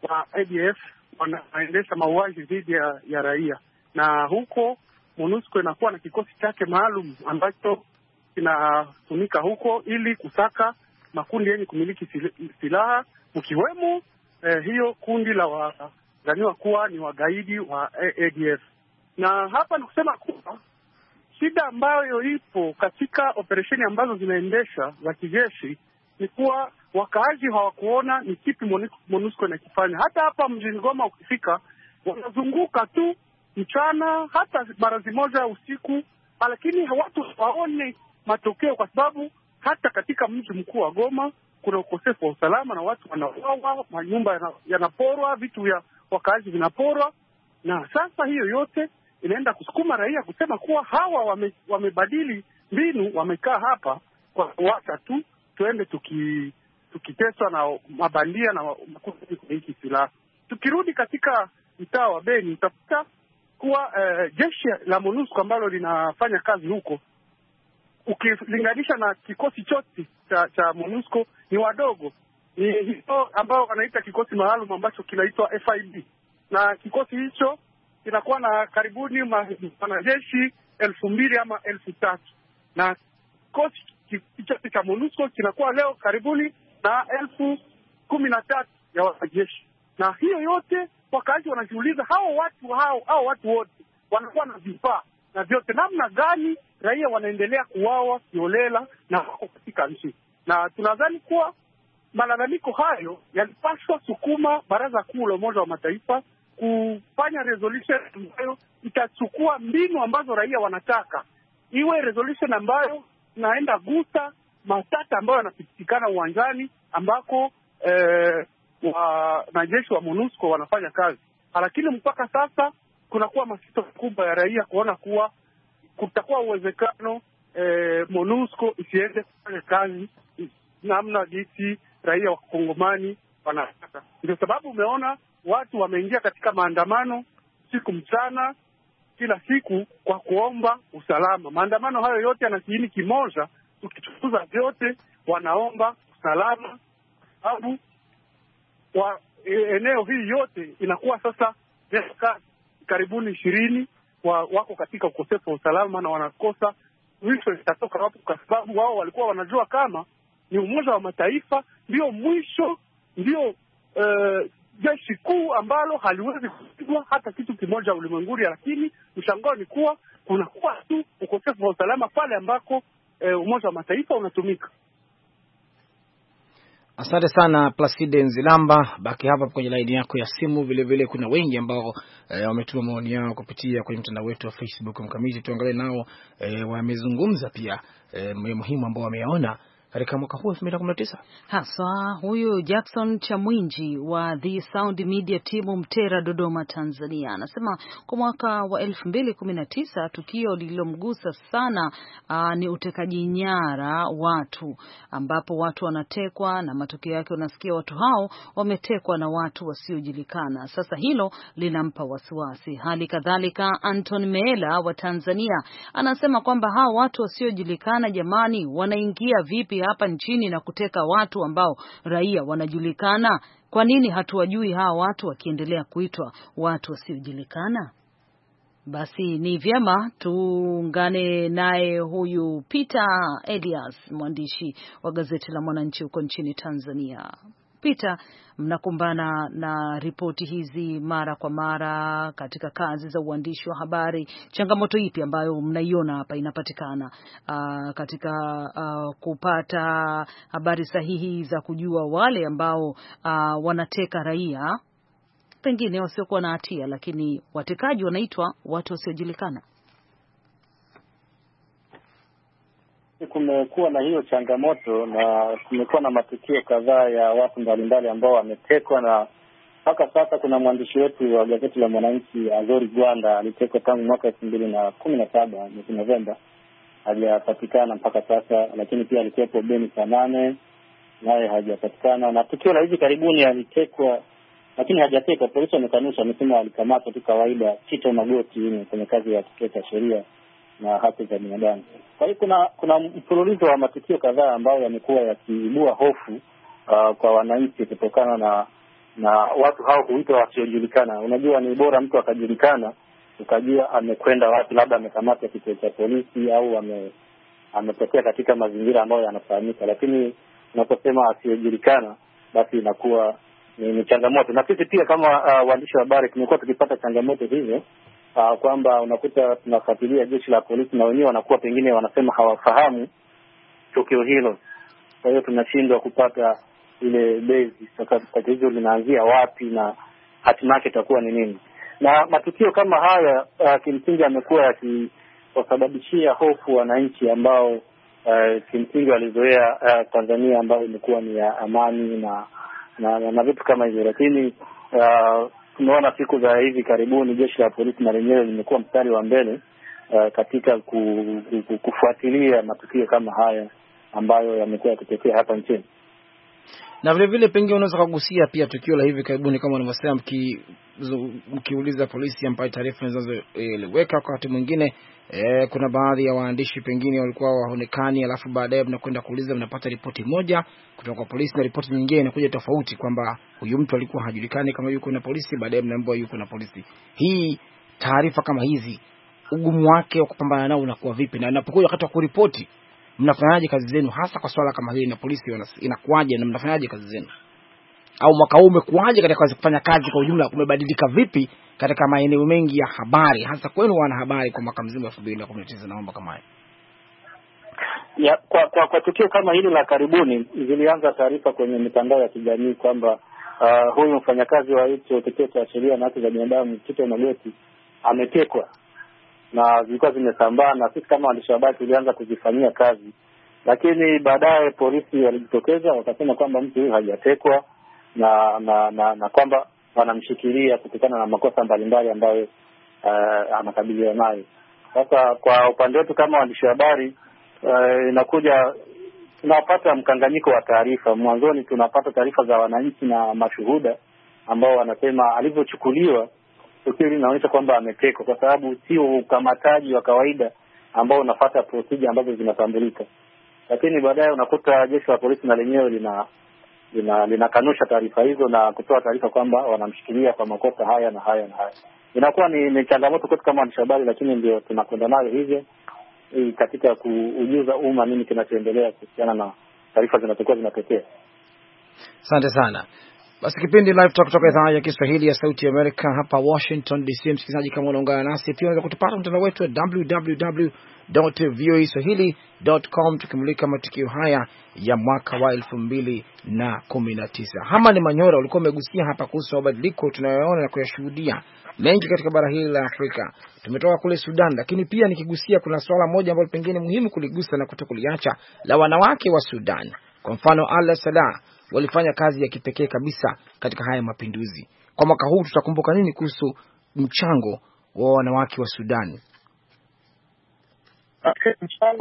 ADF wanaendesha mauaji dhidi ya raia. Na huko MONUSCO inakuwa na kikosi chake maalum ambacho kinatumika huko ili kusaka makundi yenye kumiliki silaha, mkiwemo hiyo kundi la wazaniwa kuwa ni wagaidi wa ADF. Na hapa ni kusema kuwa shida ambayo ipo katika operesheni ambazo zinaendesha za kijeshi ni kuwa wakaaji hawakuona ni kipi MONUSCO inakifanya. Hata hapa mjini Goma ukifika, wanazunguka tu mchana, hata mara moja usiku, lakini watu hawaone matokeo, kwa sababu hata katika mji mkuu wa Goma kuna ukosefu wa usalama na watu wanauawa, manyumba yanaporwa, vitu vya wakaaji vinaporwa. Na sasa hiyo yote inaenda kusukuma raia kusema kuwa hawa wamebadili mbinu, wamekaa hapa kwa kuacha tu tuende tukiteswa na mabandia na makundi hiki silaha. Tukirudi katika mtaa wa Beni, utakuta kuwa jeshi la MONUSCO ambalo linafanya kazi huko, ukilinganisha na kikosi chote cha MONUSCO, ni wadogo. Ni hiyo ambao wanaita kikosi maalum ambacho kinaitwa FIB, na kikosi hicho kinakuwa na karibuni wanajeshi 2,000 ama 3,000, na kikosi chote cha MONUSCO kinakuwa leo karibuni na 13,000 ya wanajeshi. Na hiyo yote wakaaji wanajiuliza, hao watu wote wanakuwa na vifaa na vyote, namna gani raia wanaendelea kuuawa kiolela na wako katika nchi? Na tunadhani kuwa malalamiko hayo yalipaswa sukuma Baraza Kuu la Umoja wa Mataifa kufanya resolution ambayo itachukua mbinu ambazo raia wanataka, iwe resolution ambayo naenda gusa matata ambayo yanapitikana uwanjani ambako wanajeshi wa MONUSCO wanafanya kazi. Lakini mpaka sasa kunakuwa masito makubwa ya raia kuona kuwa kutakuwa uwezekano MONUSCO isiende kufanya kazi namna jinsi raia wa Kongomani wanataka. Ndio sababu umeona watu wameingia katika maandamano siku mchana kila siku kwa kuomba usalama. Maandamano hayo yote yana kiini kimoja, tukichunguza vyote wanaomba usalama, sababu eneo hii yote inakuwa sasa karibuni 20 wako katika ukosefu wa usalama na wanakosa mwisho itatoka wapi, kwa sababu wao walikuwa wanajua kama ni Umoja wa Mataifa ndio mwisho, ndio jeshi kuu ambalo haliwezi kupigwa hata kitu kimoja ulimwenguni, lakini mshangao ni kuwa kunakuwa tu ukosefu wa usalama pale ambako Umoja wa Mataifa unatumika. Asante sana Placide Nzilamba, baki hapa kwenye laini yako ya simu. Vile vile kuna wengi ambao wametuma maoni yao kupitia kwenye mtandao wetu wa Facebook Mkamiti, tuangalie nao wamezungumza pia muhimu ambao wameona katika mwaka huu 2019. Haswa huyu Jackson Chamwinji wa The Sound Media Team Mtera, Dodoma, Tanzania, anasema kwa mwaka wa 2019 tukio lililomgusa sana ni utekaji nyara watu, ambapo watu wanatekwa na matokeo yake unasikia watu hao wametekwa na watu wasiojulikana. Sasa hilo linampa wasiwasi. Hali kadhalika Anton Meela wa Tanzania anasema kwamba hao watu wasiojulikana, jamani, wanaingia vipi hapa nchini na kuteka watu ambao raia wanajulikana? Kwa nini hatuwajui hawa watu wakiendelea kuitwa watu wasiojulikana? Basi ni vyema tuungane naye huyu Peter Elias, mwandishi wa gazeti la Mwananchi huko nchini Tanzania. Peter, mnakumbana na ripoti hizi mara kwa mara katika kazi za uandishi wa habari. Changamoto ipi ambayo mnaiona hapa inapatikana katika kupata habari sahihi za kujua wale ambao wanateka raia pengine wasiokuwa na hatia, lakini watekaji wanaitwa watu wasiojulikana? Kumekuwa na hiyo changamoto na kumekuwa na matukio kadhaa ya watu mbalimbali ambao wametekwa, na mpaka sasa kuna mwandishi wetu wa gazeti la Mwananchi Azori Gwanda alitekwa tangu mwaka 2017 mwezi Novemba, hajapatikana mpaka sasa. Lakini pia alikuwepo Beni Sanane, naye hajapatikana. Na tukio la hivi karibuni alitekwa lakini hajatekwa, polisi wamekanusha, wamesema alikamatwa tu kawaida, Tito Magoti kwenye kazi ya kituo cha sheria na haki za binadamu. Kwa hiyo kuna mfululizo wa matukio kadhaa ambayo yamekuwa yakiibua hofu kwa wananchi kutokana na watu hao kuitwa wasiojulikana. Unajua, ni bora mtu akajulikana ukajua amekwenda wapi, labda amekamatwa kituo cha polisi au ametokea katika mazingira ambayo yanafahamika, lakini unaposema asiojulikana basi inakuwa ni changamoto. Na sisi pia kama waandishi wa habari tumekuwa tukipata changamoto hizo, kwamba unakuta tunafuatilia jeshi la polisi na wenyewe wanakuwa pengine wanasema hawafahamu tukio hilo. Kwa hiyo tunashindwa kupata ile base tatizo linaanzia wapi na hatima yake itakuwa ni nini. Na matukio kama haya kimsingi yamekuwa yakiwasababishia hofu wananchi ambao kimsingi walizoea Tanzania ambayo imekuwa ni ya amani na vitu kama hivyo. Lakini tumeona siku za hivi karibuni jeshi la polisi na lenyewe limekuwa mstari wa mbele katika kufuatilia matukio kama haya ambayo yamekuwa yakitokea hapa nchini. Na vile vile pengine unaweza kugusia pia tukio la hivi karibuni kama unavyosema, mkiuliza polisi ambayo taarifa zinazoeleweka. Kwa wakati mwingine kuna baadhi ya waandishi pengine walikuwa waonekani, alafu baadaye mnakwenda kuuliza, mnapata ripoti moja kutoka kwa polisi na ripoti nyingine inakuja tofauti kwamba huyu mtu alikuwa hajulikani kama yuko na polisi, baadaye mnaambiwa yuko na polisi. Hii taarifa kama hizi, ugumu wake wa kupambana nao unakuwa vipi? Na inapokuja wakati wa kuripoti, mnafanyaje kazi zenu hasa kwa swala kama hili na polisi inakuaje, na mnafanyaje kazi zenu? Au mwaka huu umekuaje katika kufanya kazi kwa ujumla, kumebadilika vipi katika maeneo mengi ya habari, hasa kwenu wana habari, kwa mwaka mzima 2019 na mambo kama haya? Ya, kwa tukio kama hili la karibuni zilianza taarifa kwenye mitandao ya kijamii kwamba huyu mfanyakazi wa kituo cha sheria na haki za binadamu Tito Magoti ametekwa, na zilikuwa zimesambaa, na sisi kama waandishi wa habari tulianza kuzifanyia kazi. Lakini baadaye polisi walijitokeza wakasema kwamba mtu huyu hajatekwa na kwamba wanamshikilia kutokana na makosa mbalimbali ambayo anakabiliwa nayo. Sasa kwa upande wetu kama waandishi wa habari inakuja tunapata mkanganyiko wa taarifa. Mwanzoni tunapata taarifa za wananchi na mashuhuda ambao wanasema alivyochukuliwa tukio linaonyesha kwamba ametekwa, kwa sababu sio ukamataji wa kawaida ambao unafuata procedure ambazo zinatambulika. Lakini baadaye unakuta jeshi la polisi na lenyewe linakanusha taarifa hizo na kutoa taarifa kwamba wanamshikilia kwa makosa haya na haya na haya. Inakuwa ni changamoto kwetu kama waandishi habari, lakini ndio tunakwenda nayo hivyo katika kuujuza umma nini kinachoendelea kuhusiana na taarifa zinazokuwa zinatokea. Asante sana. Basi kipindi live talk kutoka idhaa ya Kiswahili ya Sauti ya Amerika hapa Washington DC. Msikilizaji, kama unaungana nasi pia unaweza kutupata mtandao wetu wa www.voaswahili.com, tukimulika matukio haya ya mwaka wa 2019. Hamani Manyora, ulikuwa umegusia hapa kuhusu mabadiliko tunayoona na kuyashuhudia mengi katika bara hili la Afrika. Tumetoka kule Sudan, lakini pia nikigusia kuna swala moja ambalo pengine muhimu kuligusa na kutokuliacha, la wanawake wa Sudan. Kwa mfano Al Salah walifanya kazi ya kipekee kabisa katika haya mapinduzi. Kwa mwaka huu tutakumbuka nini kuhusu mchango wa wanawake wa Sudan? Mchango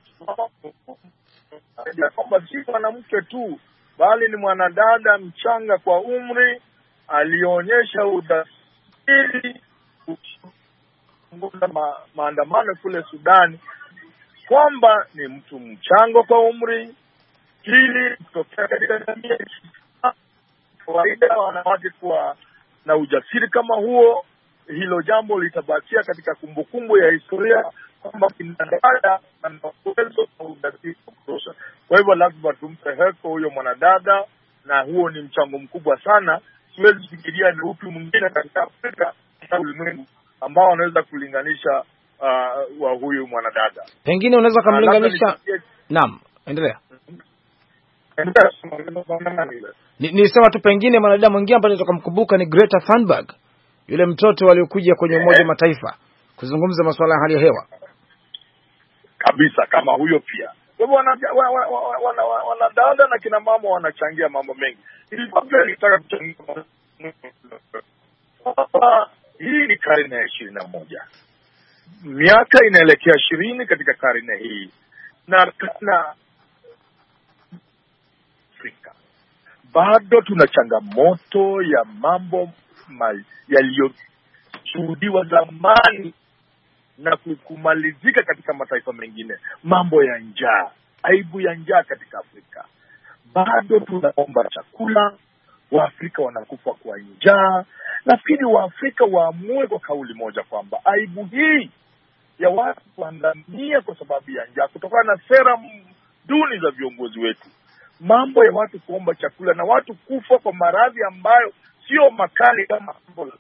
kwamba si mwanamke tu, bali ni mwanadada mchanga kwa umri, alionyesha udasiri kuongoza maandamano kule Sudan, kwamba ni mtu mchango kwa umri. Hili kutokea katika jamii kawaida, wanawake kuwa na ujasiri kama huo, hilo jambo litabakia katika kumbukumbu ya historia kwamba kinadada ana uwezo na ujasiri kutosha. Kwa hivyo lazima tumpe heko huyo mwanadada, na huo ni mchango mkubwa sana. Siwezi fikiria ni upi mwingine katika Afrika na ulimwengu ambao wanaweza kulinganisha wa huyu mwanadada. Pengine unaweza kumlinganisha. Naam, endelea. Nisema tu pengine mwanadada mwingine ambaye tunataka kumkumbuka ni Greta Thunberg, yule mtoto aliyekuja kwenye Umoja Mataifa kuzungumza masuala ya hali ya hewa. Kabisa kama huyo pia. Kwa hivyo wanadada na kina mama wanachangia mambo mengi. Nilitaka kuchangia hii ni karne ya 21. Miaka inaelekea 20 katika karne hii. Na Afrika bado tuna changamoto ya mambo yaliyoshuhudiwa zamani na kumalizika katika mataifa mengine. Mambo ya njaa, aibu ya njaa katika Afrika. Bado tunaomba chakula, Waafrika wanakufa kwa njaa. Nafikiri Waafrika waamue kwa kauli moja kwamba aibu hii ya watu kuangamia kwa sababu ya njaa kutokana na sera duni za viongozi wetu, mambo ya watu kuomba chakula na watu kufa kwa maradhi ambayo sio makali kama Ebola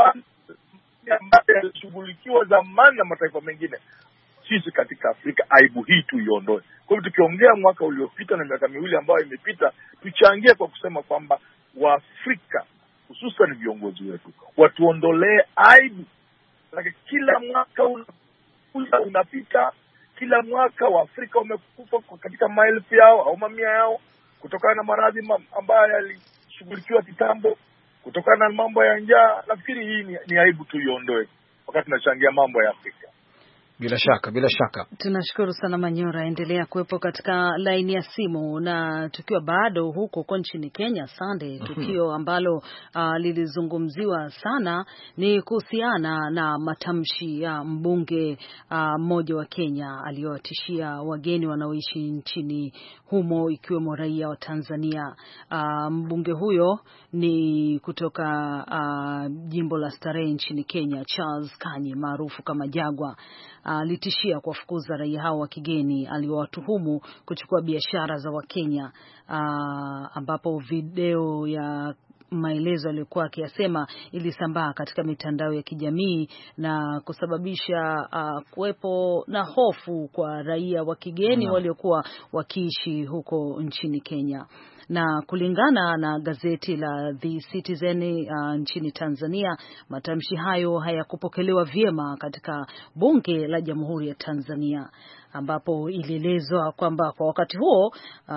ambayo yalishughulikiwa zamani na mataifa mengine, sisi katika Afrika aibu hii tuiondoe. Kwa hivyo tukiongea mwaka uliopita na miaka miwili ambayo imepita, tuchangie kwa kusema kwamba Waafrika hususan viongozi wetu watuondolee aibu. Lakini kila mwaka unapita, kila mwaka Waafrika wamekufa katika maelfu yao au mamia yao kutokana na maradhi ambayo yalishughulikiwa kitambo, kutokana na mambo ya njaa. Nafikiri hii ni aibu tuiondoe wakati tunachangia mambo ya Afrika. Bila shaka, bila shaka. Tunashukuru sana Manyora, endelea kuwepo katika laini ya simu. Na tukiwa bado huko nchini Kenya, Sunday, tukio ambalo lilizungumziwa sana ni kuhusiana na matamshi ya mbunge mmoja wa Kenya aliyowatishia wageni wanaoishi nchini humo ikiwemo raia wa Tanzania. Mbunge huyo ni kutoka jimbo la Starehe nchini Kenya, Charles Kanyi maarufu kama Jagwa. Alitishia kuwafukuza raia hao wa kigeni aliowatuhumu kuchukua biashara za Wakenya, ambapo video ya maelezo aliyokuwa akiyasema ilisambaa katika mitandao ya kijamii na kusababisha kuwepo na hofu kwa raia wa kigeni waliokuwa wakiishi huko nchini Kenya. Na kulingana na gazeti la The Citizen nchini Tanzania, matamshi hayo hayakupokelewa vyema katika bunge la Jamhuri ya Tanzania, ambapo ilielezwa kwamba kwa wakati huo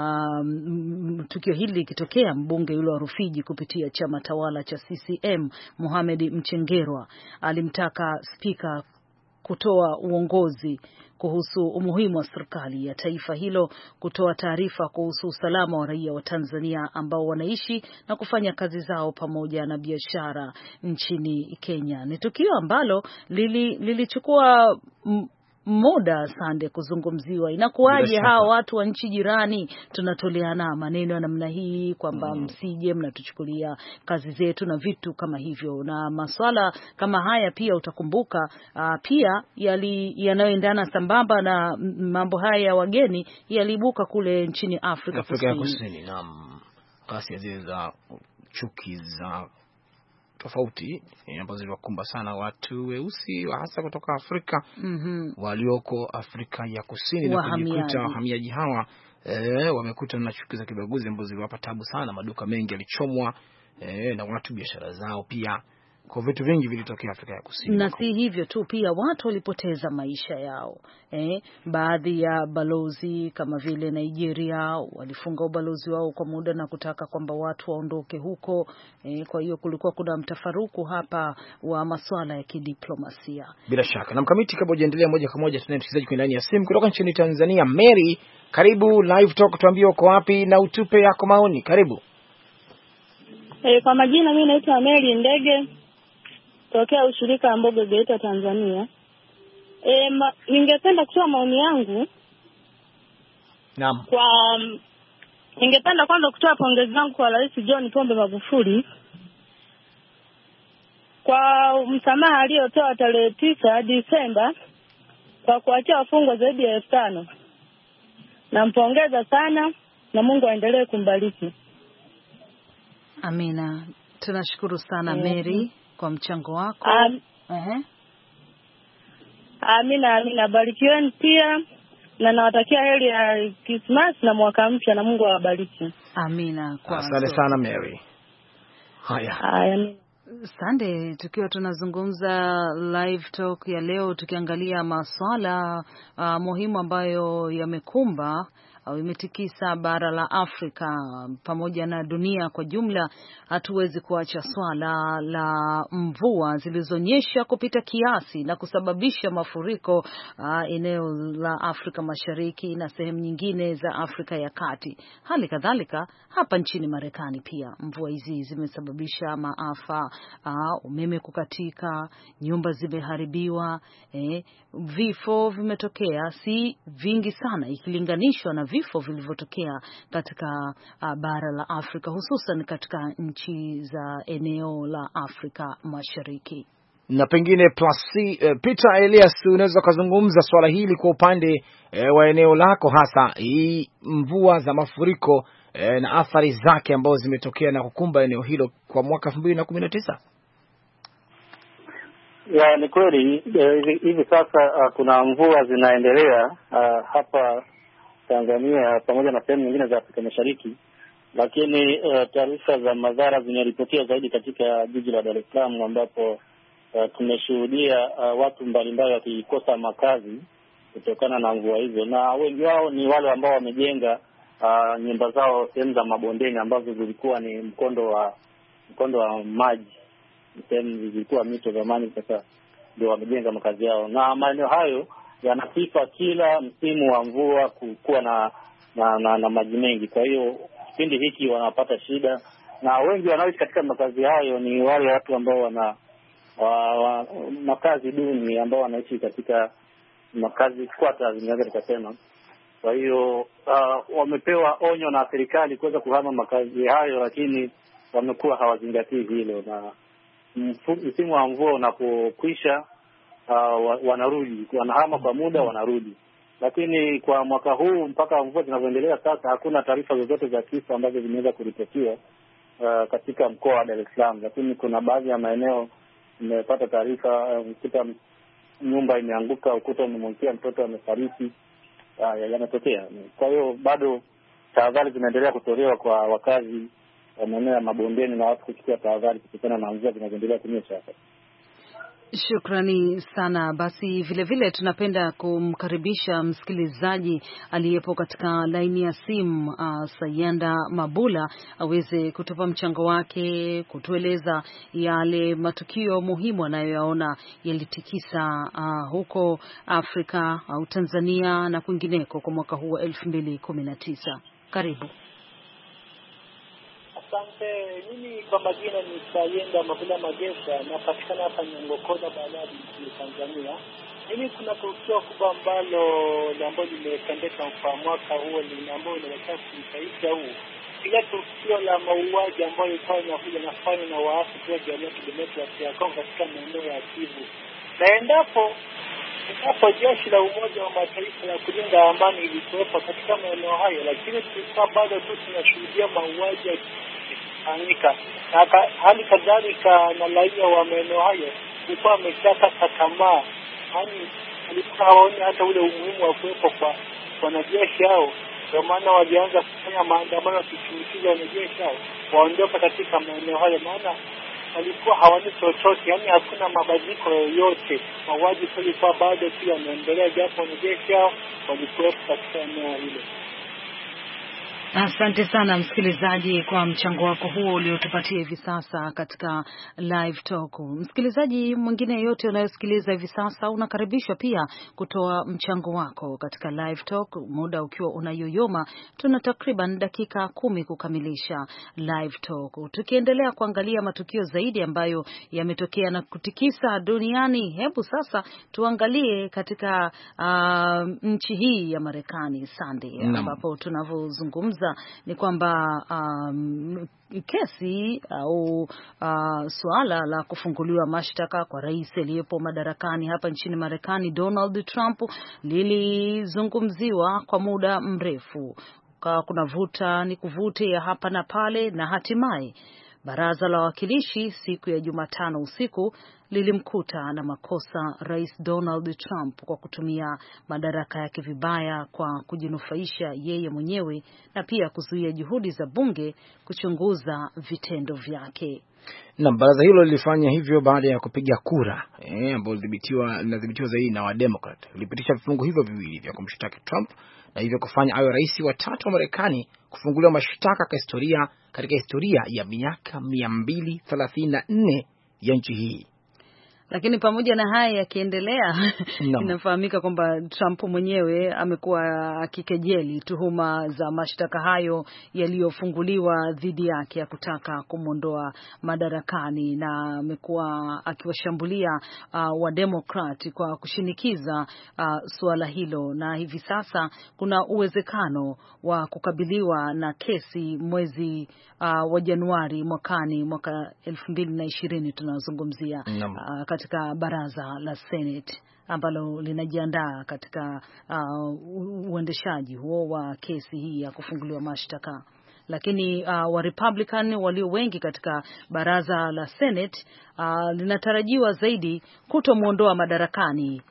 tukio hili likitokea, mbunge yule wa Rufiji kupitia chama tawala cha CCM Mohamed Mchengerwa alimtaka spika kutoa uongozi kuhusu umuhimu wa serikali ya taifa hilo kutoa taarifa kuhusu usalama wa raia wa Tanzania ambao wanaishi na kufanya kazi zao pamoja na biashara nchini Kenya. Ni tukio ambalo lilichukua muda Sande kuzungumziwa. Inakuwaje hawa watu wa nchi jirani tunatoleana maneno ya namna hii kwamba msije mnatuchukulia kazi zetu na vitu kama hivyo, na maswala kama haya pia utakumbuka pia yanayoendana sambamba na mambo haya ya wageni yaliibuka kule nchini Afrika Kusini. Naam, kasi zile za chuki za tofauti ambazo ziliwakumba sana watu weusi hasa kutoka Afrika walioko Afrika ya Kusini, na kujikuta wahamiaji hawa wamekuta na chuki za kibaguzi ambazo ziliwapa tabu sana. Maduka mengi yalichomwa na watu biashara zao pia. Kwa vitu vingi vilitokea Afrika ya Kusini. Na si hivyo tu, pia watu walipoteza maisha yao. Baadhi ya balozi kama vile Nigeria walifunga ubalozi wao kwa muda na kutaka kwamba watu waondoke huko. Kwa hiyo kulikuwa kuna mtafaruku hapa wa masuala ya kidiplomasia. Bila shaka. Na Mkamiti, kabla hujaendelea, moja kwa moja tunaye msikilizaji kwenye ndani ya simu kutoka nchini Tanzania. Mary, karibu Live Talk, tuambie uko wapi na utupe yako maoni. Karibu. Kwa majina mimi naitwa Mary Ndege, tokea ushirika wa Mbogo Geita, Tanzania. Ningependa kutoa maoni yangu. Naam. Ningependa kwanza kutoa pongezi zangu kwa Rais John Pombe Magufuli kwa msamaha aliotoa tarehe 9 Disemba kwa kuachia wafungwa zaidi ya 5,000. Nampongeza sana na Mungu aendelee kumbariki. Amina. Tunashukuru sana Mary kwa mchango wako. Amina, barikiweni pia na nawatakia heri ya Christmas na mwaka mpya na Mungu awabariki. Amina. Asante sana Mary. Haya. Sunday, tukiwa tunazungumza Live Talk ya leo, tukiangalia masuala muhimu ambayo yamekumba au imetikisa bara la Afrika pamoja na dunia kwa jumla. Hatuwezi kuacha swala la mvua zilizonyesha kupita kiasi na kusababisha mafuriko eneo la Afrika Mashariki na sehemu nyingine za Afrika ya Kati. Hali kadhalika hapa nchini Marekani pia mvua hizi zimesababisha maafa, umeme kukatika, nyumba zimeharibiwa, vifo vimetokea, si vingi sana ikilinganishwa na vifo vilivyotokea katika bara la Afrika, hususan katika nchi za eneo la Afrika Mashariki. Na pengine Peter Elias, unaweza kuzungumza swala hili kwa upande wa eneo lako, hasa hii mvua za mafuriko na athari zake ambazo zimetokea na kukumba eneo hilo kwa mwaka 2019? Ni kweli hivi sasa kuna mvua zinaendelea hapa Tanzania pamoja na sehemu nyingine za Afrika Mashariki, lakini taarifa za madhara zinaripotiwa zaidi katika jiji la Dar es Salaam, ambapo tumeshuhudia watu mbalimbali wakikosa makazi kutokana na mvua hizo, na wengi wao ni wale ambao wamejenga nyumba zao sehemu za mabondeni ambazo zilikuwa ni mkondo wa maji, sehemu zilikuwa mito zamani, sasa ndio wamejenga makazi yao. Na maeneo hayo yanasifa kila msimu wa mvua kuwa na maji mengi. Kwa hiyo kipindi hiki wanapata shida, na wengi wanaoishi katika makazi hayo ni wale watu ambao wana makazi duni, ambao wanaishi katika makazi squatters ninaweza nikasema. Kwa hiyo wamepewa onyo na serikali kuweza kuhama makazi hayo, lakini wamekuwa hawazingatii hilo, na msimu wa mvua unapokwisha wanarudi, wanahama kwa muda, wanarudi. Lakini kwa mwaka huu mpaka mvua zinavyoendelea sasa, hakuna taarifa zozote za kisa ambazo zimeweza kuripotiwa katika mkoa wa Dar es Salaam, lakini kuna baadhi ya maeneo nimepata taarifa ukuta nyumba imeanguka, ukuta umemwangukia mtoto amefariki, yanatokea. Kwa hiyo bado tahadhari zinaendelea kutolewa kwa wakazi wa maeneo ya mabondeni na watu kuchukua tahadhari kutokana na mvua zinazoendelea kunyesha hapa. Shukrani sana. Basi vile tunapenda kumkaribisha msikilizaji aliyepo katika laini ya simu, Sayanda Mabula, aweze kutupa mchango wake, kutueleza yale matukio muhimu anayoyaona yalitikisa huko Afrika au Tanzania na kwingineko kwa mwaka huu wa 2019. Karibu. Asante. Mimi kwa majina ni Sayenda Mabula Magesa, napatikana hapa Nyongokona Balaadi nchini Tanzania. Mimi kuna tukio kubwa ambalo limetendeka kwa mwaka huo ni ambalo linaelekea kitaifa huu. Ile tukio la mauaji ambayo ilikuwa inafanywa na waasi kwa jamii ya kidemokrasia ya Kongo katika maeneo ya Kivu. Na endapo jeshi la Umoja wa Mataifa la kulinda amani ilikuwepo katika maeneo hayo, lakini tulikuwa bado tu tunashuhudia mauaji kufanyika. Na hali kadhalika na raia wa maeneo hayo walikuwa wamekata tamaa, yaani walikuwa hawaoni hata ule umuhimu wa kuwepo kwa wanajeshi hao. Ndio maana walianza kufanya maandamano wakishinikiza wanajeshi hao waondoke katika maeneo hayo, maana walikuwa hawana chochote, yaani hakuna mabadiliko yoyote. Mauaji yalikuwa bado pia yanaendelea, japo wanajeshi hao walikuwa katika eneo hilo. Asante sana msikilizaji kwa mchango wako huo uliotupatia hivi sasa katika live talk. Msikilizaji mwingine yote unayosikiliza hivi sasa unakaribishwa pia kutoa mchango wako katika live talk, muda ukiwa unayoyoma. Tuna takriban dakika 10 kukamilisha live talk. Tukiendelea kuangalia matukio zaidi ambayo yametokea na kutikisa duniani, hebu sasa tuangalie katika nchi hii ya Marekani, Sunday, ambapo tunavyozungumza ni kwamba kesi au suala la kufunguliwa mashtaka kwa rais aliyepo madarakani hapa nchini Marekani, Donald Trump, lilizungumziwa kwa muda mrefu. Kuna vuta ni kuvute ya hapa na pale, na hatimaye Baraza la Wawakilishi siku ya Jumatano usiku lilimkuta na makosa Rais Donald Trump kwa kutumia madaraka yake vibaya kwa kujinufaisha yeye mwenyewe na pia kuzuia juhudi za bunge kuchunguza vitendo vyake. Na baraza hilo lilifanya hivyo baada ya kupiga kura ambayo linadhibitiwa zaidi na Wademokrat. Lilipitisha vifungu hivyo viwili vya kumshtaki Trump na hivyo kufanya awe rais wa 3 wa Marekani kufunguliwa mashtaka katika historia ya miaka 234 ya nchi hii. Lakini pamoja na haya yakiendelea, inafahamika kwamba Trump mwenyewe amekuwa akikejeli tuhuma za mashtaka hayo yaliyofunguliwa dhidi yake ya kutaka kumwondoa madarakani, na amekuwa akiwashambulia wa Democrat kwa kushinikiza suala hilo, na hivi sasa kuna uwezekano wa kukabiliwa na kesi mwezi wa Januari mwaka 2020 tunazungumzia katika baraza la Senate ambalo linajiandaa katika uendeshaji huo wa kesi hii ya kufunguliwa mashtaka. Lakini wa Republican walio wengi katika baraza la Senate linatarajiwa zaidi kutomuondoa madarakani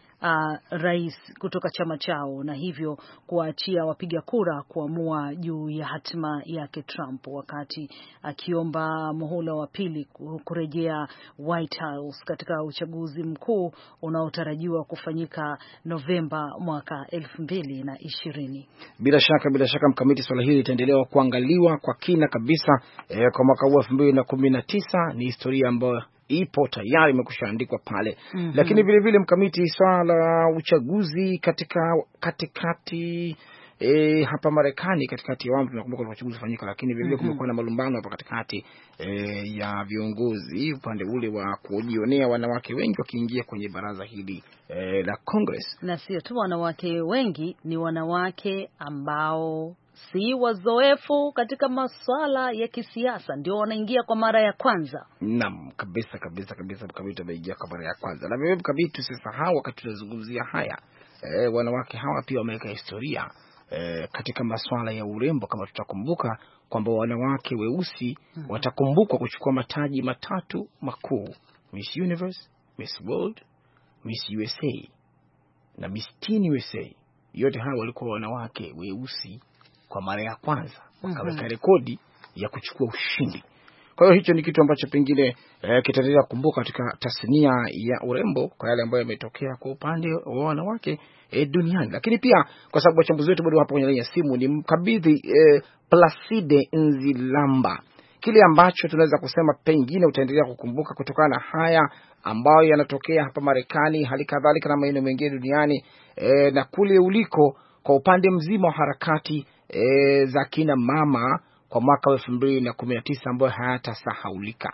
rais kutoka chama chao, na hivyo kuachia wapiga kura kuamua juu ya hatima yake Trump, wakati akiomba muhula wa pili kurejea White House katika uchaguzi mkuu unaotarajiwa kufanyika Novemba mwaka 2020. Bila shaka mkamiti, swala hili litaendelea kuangaliwa kwa kina kabisa kwa mwaka huu 2019. Ni historia ambayo ipo tayari imekushaandikwa pale. Lakini vile vile mkamiti, swala la uchaguzi katikati hapa Marekani, katikati ya watu tunakumbuka uchaguzi ufanyika, lakini vile vile kumekuwa na malumbano hapa katikati ya viongozi upande ule wa kujionea wanawake wengi wakiingia kwenye baraza hili la Congress. Na sio tu wanawake wengi, ni wanawake ambao si wazoefu katika masuala ya kisiasa, ndio wanaingia kwa mara ya kwanza. Naam, kabisa mkamiti, wameingia kwa mara ya kwanza. Na vile mkamiti, tusisahau wakati tunazungumzia haya wanawake hawa pia wameweka historia katika masuala ya urembo. Kama tutakumbuka kwamba wanawake weusi watakumbukwa kuchukua mataji 3 makuu: Miss Universe, Miss World, Miss USA na Miss Teen USA. Yote hawa walikuwa wanawake weusi kwa mara ya kwanza, wakaweka rekodi ya kuchukua ushindi. Kwa hiyo hicho ni kitu ambacho pengine kitaendelea kukumbuka katika tasnia ya urembo kwa yale ambayo yametokea kwa upande wa wanawake duniani. Lakini pia kwa sababu wachambuzi wetu bado hapo kwenye laini ya simu, ni mkabidhi Placide Nzilamba kile ambacho tunaweza kusema pengine utaendelea kukumbuka kutokana na haya ambayo yanatokea hapa Marekani, hali kadhalika na maeneo mengine duniani, na kule uliko kwa upande mzima wa harakati za kina mama kwa mwaka 2019 ambayo hayatasahaulika.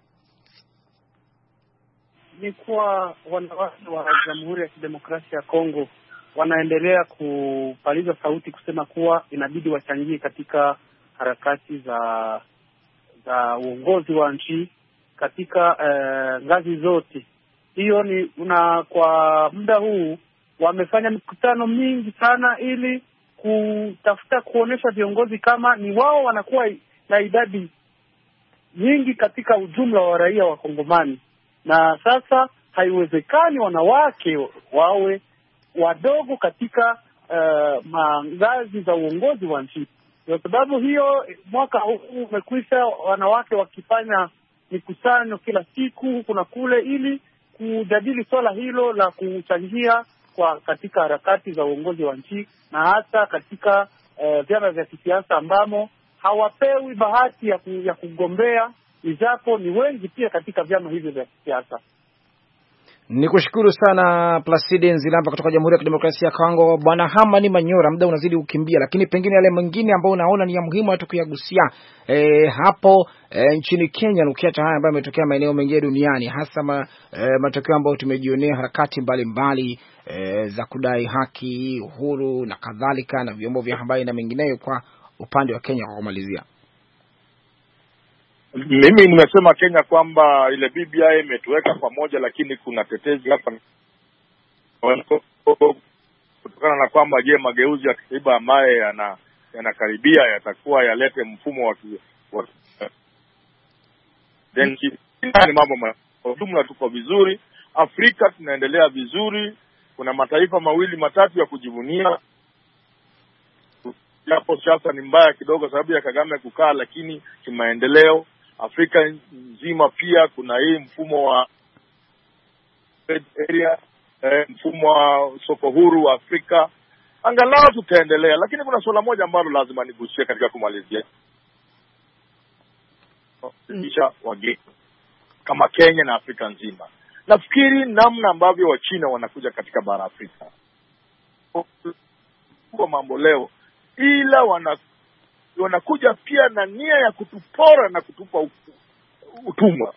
Ni kuwa wanawake wa Jamhuri ya Kidemokrasia ya Kongo wanaendelea kupaliza sauti kusema kuwa inabidi wachangie katika harakati za uongozi wa nchi katika ngazi zote. Hiyo ni kwa muda huu wamefanya mikutano mingi sana ili kutafuta kuonesha viongozi kama ni wao wanakuwa na idadi nyingi katika ujumla wa raia wa Kongomani, na sasa haiwezekani wanawake wawe wadogo katika ngazi za uongozi wa nchi. Kwa sababu hiyo, mwaka huu umekwisha wanawake wakifanya mikusanyo kila siku huku na kule, ili kujadili swala hilo la kuchangia katika harakati za uongozi wa nchi, na hasa katika vyama vya kisiasa ambamo hawapewi bahati ya kugombea, ijapo ni wengi pia katika vyama hivyo vya kisiasa. Nikushukuru sana Placide Nzilamba kutoka Jamhuri ya Kidemokrasia ya Kongo. Bwana Hamani Manyora, muda unazidi kukimbia, lakini pengine yale mengine ambayo unaona ni ya muhimu hata kuyagusia hapo nchini Kenya, na ukiacha haya ambayo yametokea maeneo mengine duniani, hasa matokeo ambayo tumejionea, harakati mbalimbali za kudai haki, uhuru na kadhalika, na vyombo vya habari na mengineyo kwa upande wa Kenya. Kwa kumalizia, mimi nimesema Kenya kwamba ile BBI imetuweka pamoja, lakini kuna tetezi hapa kutokana na kwamba mageuzi ya katiba ambaye yanakaribia yatakuwa yalete mfumo wa ni mambo kwa jumla. Tuko vizuri, Afrika tunaendelea vizuri. Kuna mataifa mawili matatu ya kujivunia, japo sasa ni mbaya kidogo sababu ya Kagame kukaa, lakini kimaendeleo Afrika nzima pia kuna hii mfumo wa area, mfumo wa soko huru wa Afrika. Angalau tutaendelea, lakini kuna swala moja ambalo lazima nigusie katika kumalizia. Kisha wageni kama Kenya na Afrika nzima, nafikiri namna ambavyo Wachina wanakuja katika bara Afrika kwa mambo leo, ila wanakuja pia na nia ya kutupora na kutupa utumwa.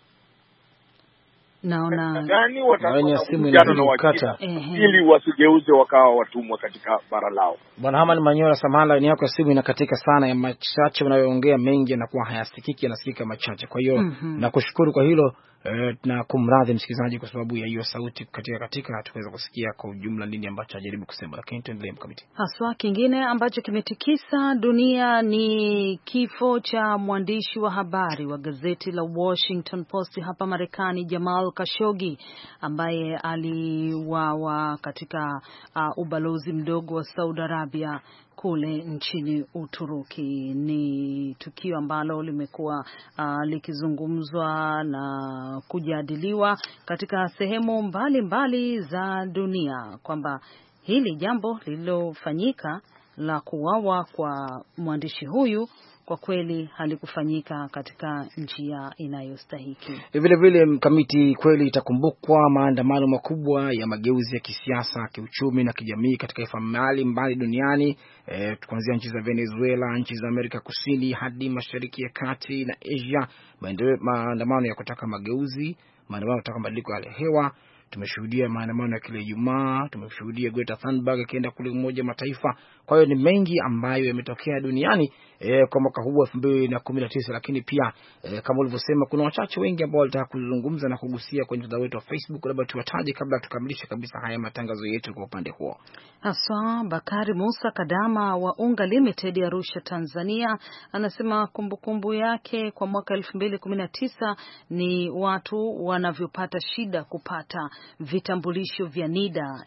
Naona gani watakuja na Wachina ili wasigeuze wakawa watumwa katika bara lao. Bwana Hamani Manyora, samahani, ni yako ya simu inakatika sana, ya machache unayoongea mengi na kuwa hayasikiki, yanasikika machache. Kwa hiyo nakushukuru kwa hilo na kumradhi msikilizaji kwa sababu ya hiyo sauti katika hatuweza kusikia kwa ujumla nini ambacho ajaribu kusema, lakini tuendelee mkamiti. Haswa kingine ambacho kimetikisa dunia ni kifo cha mwandishi wa habari wa gazeti la Washington Post hapa Marekani, Jamal Khashoggi, ambaye aliuawa katika ubalozi mdogo wa Saudi Arabia kule nchini Uturuki. Ni tukio ambalo limekuwa likizungumzwa na kujadiliwa katika sehemu mbalimbali za dunia, kwamba hili jambo lililofanyika la kuuawa kwa mwandishi huyu kwa kweli halikufanyika katika njia inayostahiki. Vile vile mkamiti, kweli itakumbukwa maandamano makubwa ya mageuzi ya kisiasa, kiuchumi na kijamii katika taifa mbalimbali duniani, kuanzia nchi za Venezuela, nchi za Amerika Kusini hadi Mashariki ya Kati na Asia. Maandamano ya kutaka mageuzi, maandamano ya kutaka mabadiliko ya hewa. Tumeshuhudia maandamano ya kile Ijumaa, tumeshuhudia Greta Thunberg akienda kule Umoja Mataifa. Kwa hiyo ni mengi ambayo yametokea duniani kwa mwaka huu 2019, lakini pia kama ulivyosema kuna wachache wengi ambao walitaka kuzungumza na kugusia kwenye mtandao wetu wa Facebook. Labda tuwataje kabla tukamilishe kabisa haya matangazo yetu kwa upande huo. Haswa Bakari Musa Kadama wa Unga Limited ya Arusha, Tanzania, anasema kumbukumbu yake kwa mwaka 2019 ni watu wanavyopata shida kupata vitambulisho vya NIDA,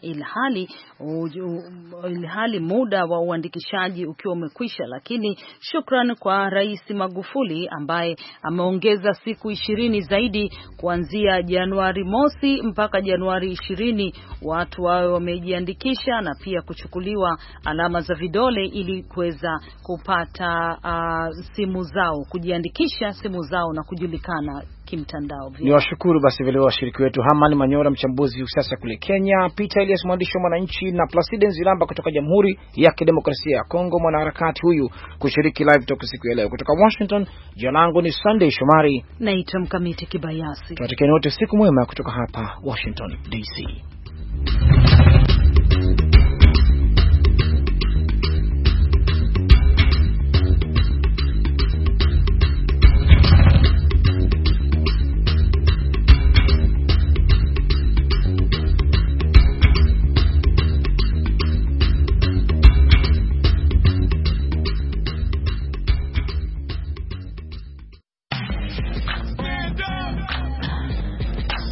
ilhali muda wa uandikishaji ukiwa umekwisha. Lakini shukran kwa Rais Magufuli ambaye ameongeza siku 20 zaidi, kuanzia Januari mosi mpaka Januari 20 watu wawe wamejiandikisha na pia kuchukuliwa alama za vidole ili kuweza kupata simu zao, kujiandikisha simu zao na kujulikana kimtandao. Ni washukuru basi vile washiriki wetu Hamani Manyora, mchambuzi usiasa kule Kenya, Peter Elias, mwandishi wa Mwananchi, na Placide Nzilamba kutoka Jamhuri ya Kidemokrasia ya Kongo, mwanaharakati huyu, kushiriki live talk siku ya leo kutoka Washington. Jina langu ni Sunday Shomari, naitwa Mkamiti Kibayasi. Tunatakieni wote siku mwema kutoka hapa Washington DC.